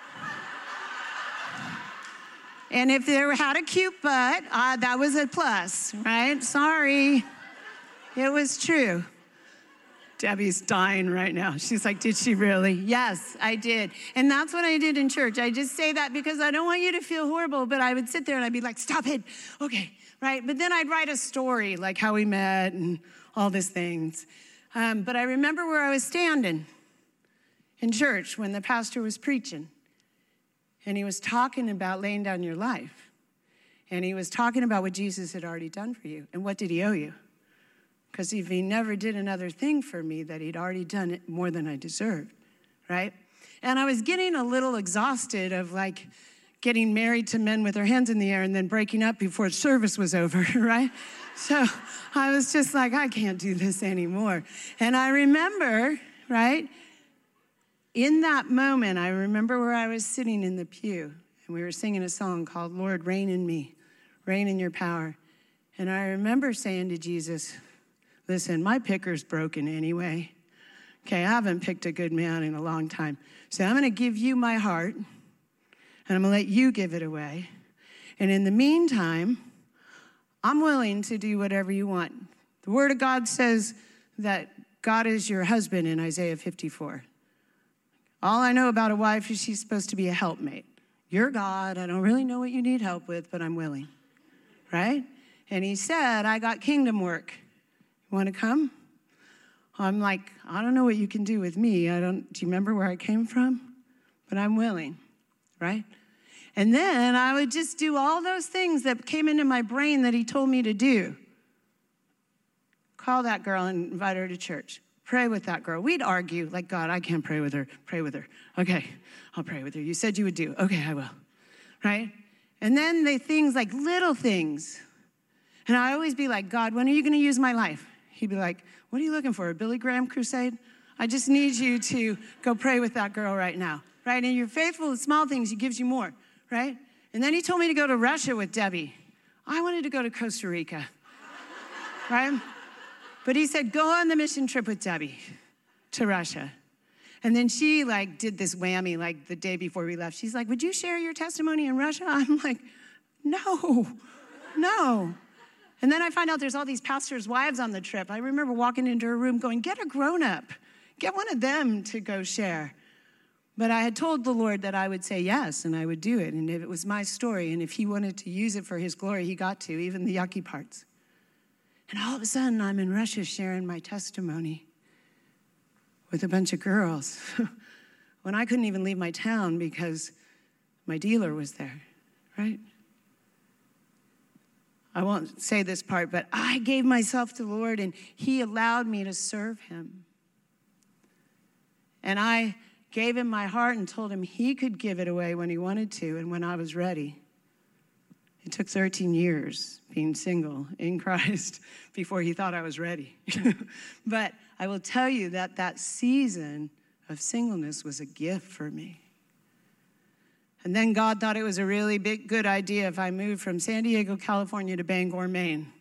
And if they had a cute butt, uh, that was a plus, right? Sorry. It was true. Debbie's dying right now. She's like, did she really? Yes, I did. And that's what I did in church. I just say that because I don't want you to feel horrible, but I would sit there and I'd be like, stop it. Okay, right? But then I'd write a story, like how we met and all these things. Um, but I remember where I was standing in church when the pastor was preaching. And he was talking about laying down your life. And he was talking about what Jesus had already done for you. And what did he owe you? Because if he never did another thing for me, that he'd already done it more than I deserved, right? And I was getting a little exhausted of like getting married to men with their hands in the air and then breaking up before service was over, right? So I was just like, I can't do this anymore. And I remember, right, in that moment, I remember where I was sitting in the pew, and we were singing a song called, Lord, Reign in Me, Reign in Your Power. And I remember saying to Jesus, listen, my picker's broken anyway. Okay, I haven't picked a good man in a long time. So I'm going to give you my heart, and I'm going to let you give it away. And in the meantime, I'm willing to do whatever you want. The Word of God says that God is your husband in Isaiah fifty-four. All I know about a wife is she's supposed to be a helpmate. You're God. I don't really know what you need help with, but I'm willing, right? And he said, I got kingdom work. You want to come? I'm like, I don't know what you can do with me. I don't. Do you remember where I came from? But I'm willing, right? And then I would just do all those things that came into my brain that he told me to do. Call that girl and invite her to church. Pray with that girl. We'd argue, like, God, I can't pray with her. Pray with her. Okay, I'll pray with her. You said you would do. Okay, I will, right? And then the things like little things. And I always be like, God, when are you going to use my life? He'd be like, what are you looking for, a Billy Graham crusade? I just need you to go pray with that girl right now, right? And you're faithful with small things, he gives you more, right? And then he told me to go to Russia with Debbie. I wanted to go to Costa Rica, right? But he said, go on the mission trip with Debbie to Russia. And then she, like, did this whammy, like, the day before we left. She's like, would you share your testimony in Russia? I'm like, no, no. And then I find out there's all these pastors' wives on the trip. I remember walking into a room going, get a grown-up. Get one of them to go share. But I had told the Lord that I would say yes, and I would do it. And if it was my story, and if he wanted to use it for his glory, he got to, even the yucky parts. And all of a sudden, I'm in Russia sharing my testimony with a bunch of girls when I couldn't even leave my town because my dealer was there, right? I won't say this part, but I gave myself to the Lord, and he allowed me to serve him. And I gave him my heart and told him he could give it away when he wanted to and when I was ready. It took thirteen years being single in Christ before he thought I was ready. But I will tell you that that season of singleness was a gift for me. And then God thought it was a really big, good idea if I moved from San Diego, California to Bangor, Maine.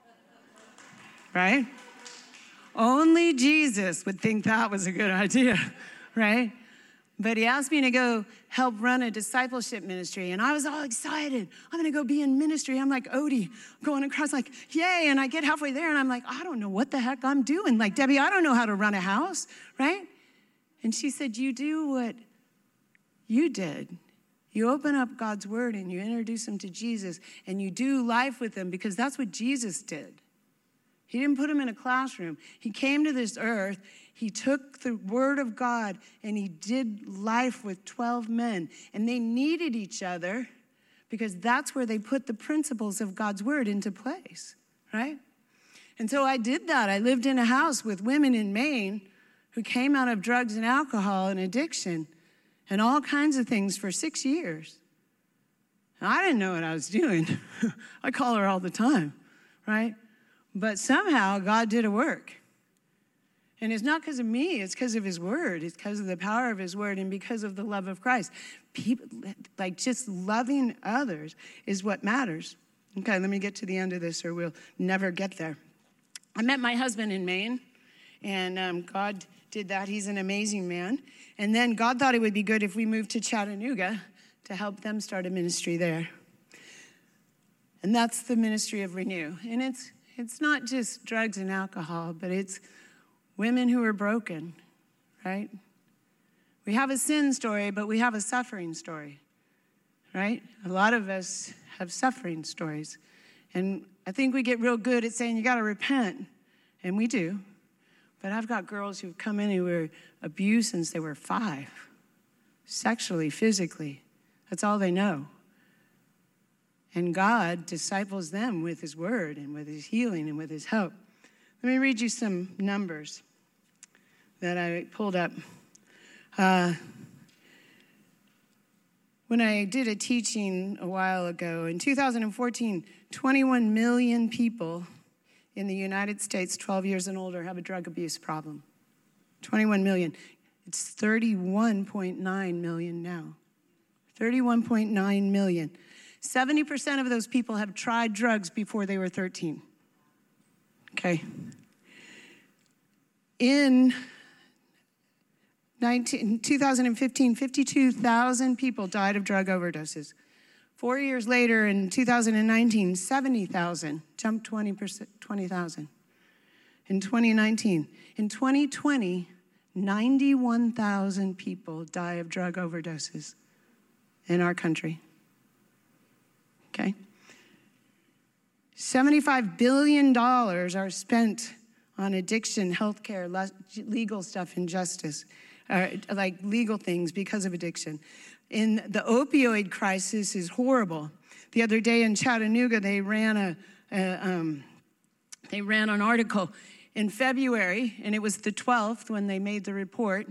Right? Only Jesus would think that was a good idea, right? But he asked me to go help run a discipleship ministry, and I was all excited. I'm going to go be in ministry. I'm like Odie, going across like, yay, and I get halfway there, and I'm like, I don't know what the heck I'm doing. Like, Debbie, I don't know how to run a house, right? And she said, you do what you did. You open up God's word, and you introduce them to Jesus, and you do life with them, because that's what Jesus did. He didn't put him in a classroom. He came to this earth. He took the word of God and he did life with twelve men. And they needed each other because that's where they put the principles of God's word into place, right? And so I did that. I lived in a house with women in Maine who came out of drugs and alcohol and addiction and all kinds of things for six years. And I didn't know what I was doing. I call her all the time, right? But somehow God did a work. And it's not because of me, it's because of his word. It's because of the power of his word and because of the love of Christ. People, like just loving others is what matters. Okay, let me get to the end of this or we'll never get there. I met my husband in Maine, and um, God did that. He's an amazing man. And then God thought it would be good if we moved to Chattanooga to help them start a ministry there. And that's the ministry of Renew. And it's It's not just drugs and alcohol, but it's women who are broken, right? We have a sin story, but we have a suffering story, right? A lot of us have suffering stories. And I think we get real good at saying you got to repent, and we do. But I've got girls who've come in who were abused since they were five, sexually, physically. That's all they know. And God disciples them with his word and with his healing and with his help. Let me read you some numbers that I pulled up. Uh, when I did a teaching a while ago, in two thousand fourteen, twenty-one million people in the United States, twelve years and older, have a drug abuse problem. twenty-one million. It's thirty-one point nine million now. thirty-one point nine million. seventy percent of those people have tried drugs before they were thirteen. Okay. In nineteen, twenty fifteen, fifty-two thousand people died of drug overdoses. Four years later, in two thousand nineteen, seventy thousand, jumped twenty percent, twenty thousand. In twenty nineteen, in twenty twenty, ninety-one thousand people die of drug overdoses in our country. Okay? seventy-five billion dollars are spent on addiction, healthcare, legal stuff, and justice, uh, like legal things because of addiction. In the opioid crisis is horrible. The other day in Chattanooga, they ran a, a um, they ran an article in February, and it was the twelfth when they made the report.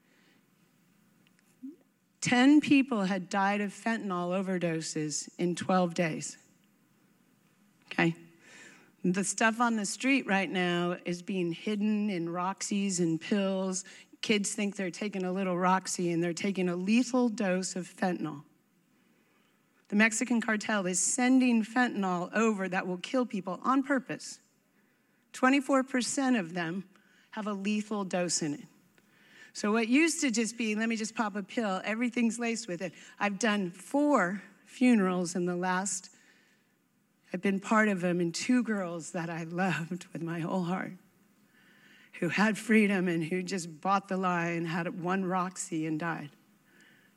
Ten people had died of fentanyl overdoses in twelve days. Okay? The stuff on the street right now is being hidden in Roxy's and pills. Kids think they're taking a little Roxy, and they're taking a lethal dose of fentanyl. The Mexican cartel is sending fentanyl over that will kill people on purpose. twenty-four percent of them have a lethal dose in it. So what used to just be, let me just pop a pill, everything's laced with it. I've done four funerals in the last, I've been part of them, and two girls that I loved with my whole heart, who had freedom and who just bought the lie and had one Roxy and died.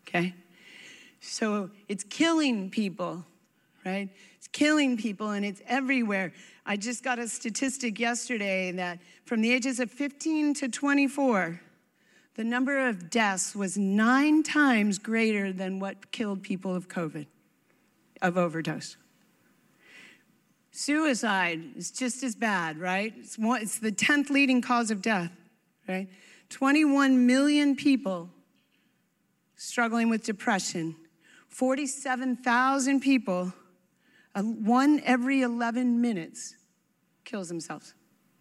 okay? So it's killing people, right? It's killing people, and it's everywhere. I just got a statistic yesterday that from the ages of fifteen to twenty-four, the number of deaths was nine times greater than what killed people of COVID, of overdose. Suicide is just as bad, right? It's, one, it's the tenth leading cause of death, right? twenty-one million people struggling with depression. forty-seven thousand people, uh, one every eleven minutes, kills themselves.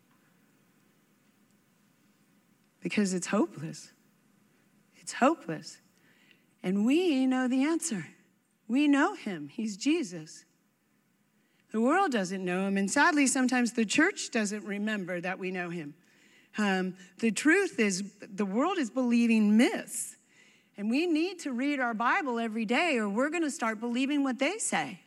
Because it's hopeless. It's hopeless. And we know the answer. We know him. He's Jesus. The world doesn't know him, and sadly, sometimes the church doesn't remember that we know him. Um, the truth is, the world is believing myths, and we need to read our Bible every day, or we're going to start believing what they say,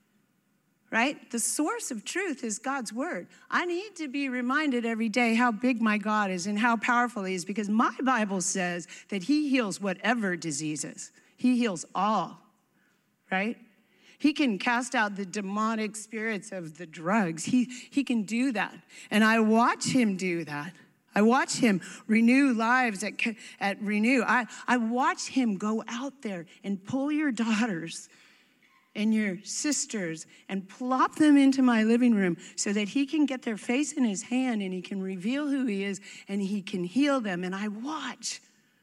right? The source of truth is God's word. I need to be reminded every day how big my God is and how powerful he is, because my Bible says that he heals whatever diseases. He heals all, right? He can cast out the demonic spirits of the drugs. He, he can do that. And I watch him do that. I watch him renew lives at, at Renew. I, I watch him go out there and pull your daughters and your sisters and plop them into my living room so that he can get their face in his hand and he can reveal who he is and he can heal them. And I watch.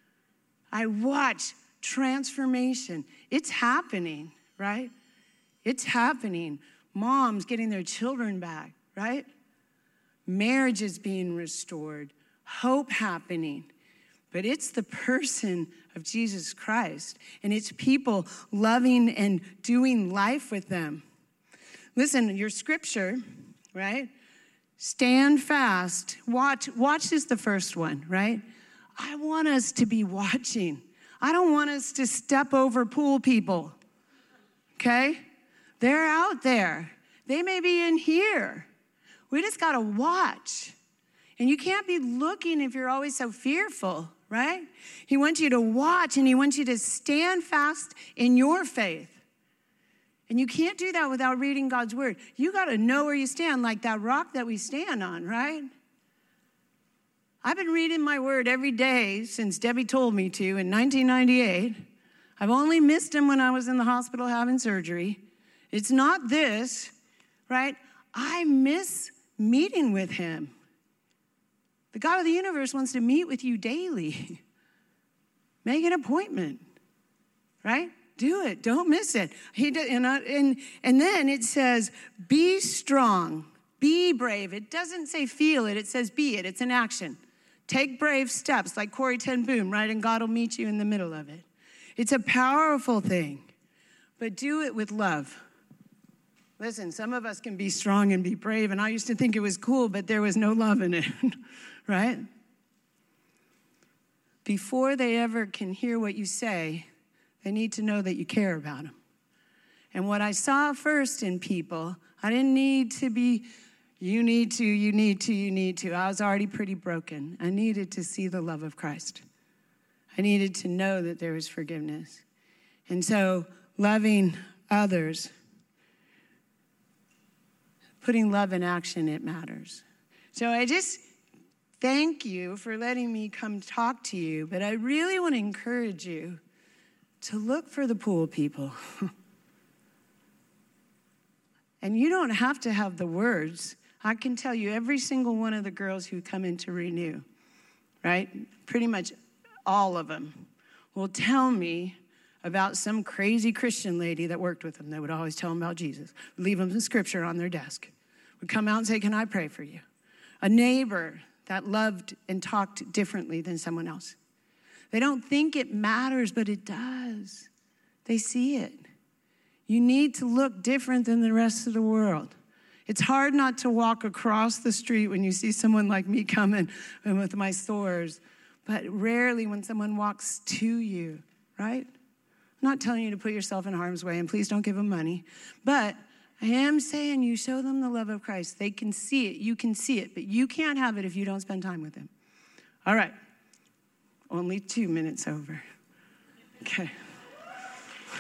I watch transformation. It's happening, right? It's happening. Moms getting their children back, right? Marriages being restored. Hope happening. But it's the person of Jesus Christ. And it's people loving and doing life with them. Listen, your scripture, right? Stand fast. Watch. Watch is the first one, right? I want us to be watching. I don't want us to step over pool people. Okay? They're out there. They may be in here. We just got to watch. And you can't be looking if you're always so fearful, right? He wants you to watch, and he wants you to stand fast in your faith. And you can't do that without reading God's word. You got to know where you stand, like that rock that we stand on, right? I've been reading my word every day since Debbie told me to in nineteen ninety-eight. I've only missed him when I was in the hospital having surgery. It's not this, right? I miss meeting with him. The God of the universe wants to meet with you daily. Make an appointment, right? Do it. Don't miss it. He did, and, I, and, and then it says, be strong, be brave. It doesn't say feel it. It says be it. It's an action. Take brave steps like Corrie ten Boom, right? And God will meet you in the middle of it. It's a powerful thing, but do it with love. Listen, some of us can be strong and be brave, and I used to think it was cool, but there was no love in it, right? Before they ever can hear what you say, they need to know that you care about them. And what I saw first in people, I didn't need to be, you need to, you need to, you need to. I was already pretty broken. I needed to see the love of Christ. I needed to know that there was forgiveness. And so loving others, putting love in action, it matters. So I just thank you for letting me come talk to you, but I really want to encourage you to look for the pool people. And you don't have to have the words. I can tell you every single one of the girls who come into Renew, right? Pretty much all of them will tell me about some crazy Christian lady that worked with them that would always tell them about Jesus, leave them the scripture on their desk, would come out and say, can I pray for you? A neighbor that loved and talked differently than someone else. They don't think it matters, but it does. They see it. You need to look different than the rest of the world. It's hard not to walk across the street when you see someone like me coming and with my sores, but rarely when someone walks to you, right? I'm not telling you to put yourself in harm's way, and please don't give them money. But I am saying you show them the love of Christ. They can see it. You can see it. But you can't have it if you don't spend time with them. All right. Only two minutes over. Okay.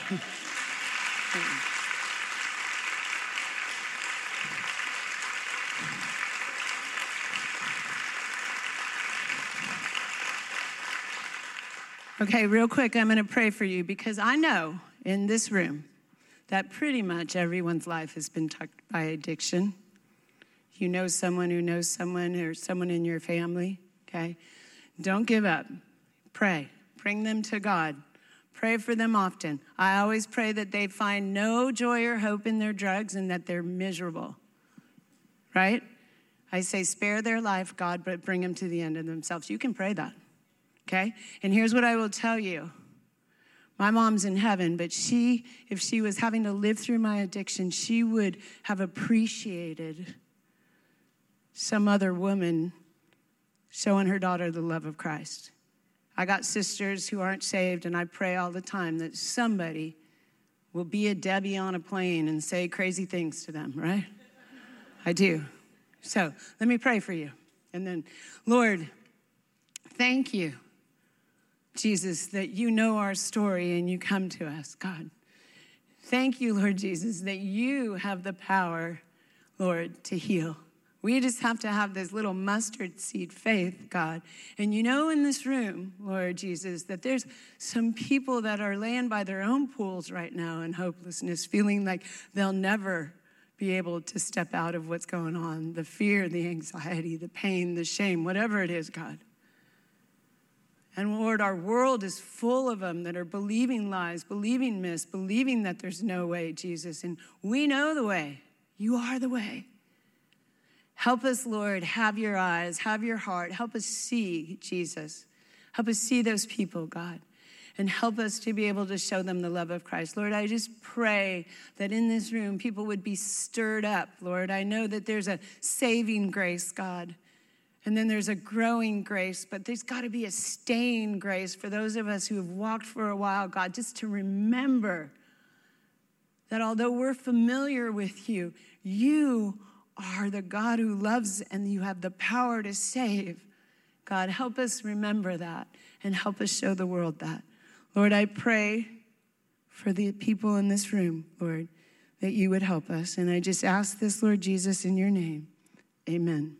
Okay, real quick, I'm going to pray for you because I know in this room that pretty much everyone's life has been touched by addiction. You know someone who knows someone or someone in your family, okay? Don't give up. Pray. Bring them to God. Pray for them often. I always pray that they find no joy or hope in their drugs and that they're miserable, right? I say spare their life, God, but bring them to the end of themselves. You can pray that. Okay? And here's what I will tell you. My mom's in heaven, but she, if she was having to live through my addiction, she would have appreciated some other woman showing her daughter the love of Christ. I got sisters who aren't saved, and I pray all the time that somebody will be a Debbie on a plane and say crazy things to them, right? I do. So let me pray for you. And then, Lord, thank you, Jesus, that you know our story and you come to us, God. Thank you, Lord Jesus, that you have the power, Lord, to heal. We just have to have this little mustard seed faith, God. And you know in this room, Lord Jesus, that there's some people that are laying by their own pools right now in hopelessness, feeling like they'll never be able to step out of what's going on, the fear, the anxiety, the pain, the shame, whatever it is, God. And Lord, our world is full of them that are believing lies, believing myths, believing that there's no way, Jesus. And we know the way. You are the way. Help us, Lord, have your eyes, have your heart. Help us see, Jesus. Help us see those people, God. And help us to be able to show them the love of Christ. Lord, I just pray that in this room, people would be stirred up, Lord. I know that there's a saving grace, God. And then there's a growing grace, but there's got to be a staying grace for those of us who have walked for a while, God, just to remember that although we're familiar with you, you are the God who loves and you have the power to save. God, help us remember that and help us show the world that. Lord, I pray for the people in this room, Lord, that you would help us. And I just ask this, Lord Jesus, in your name. Amen.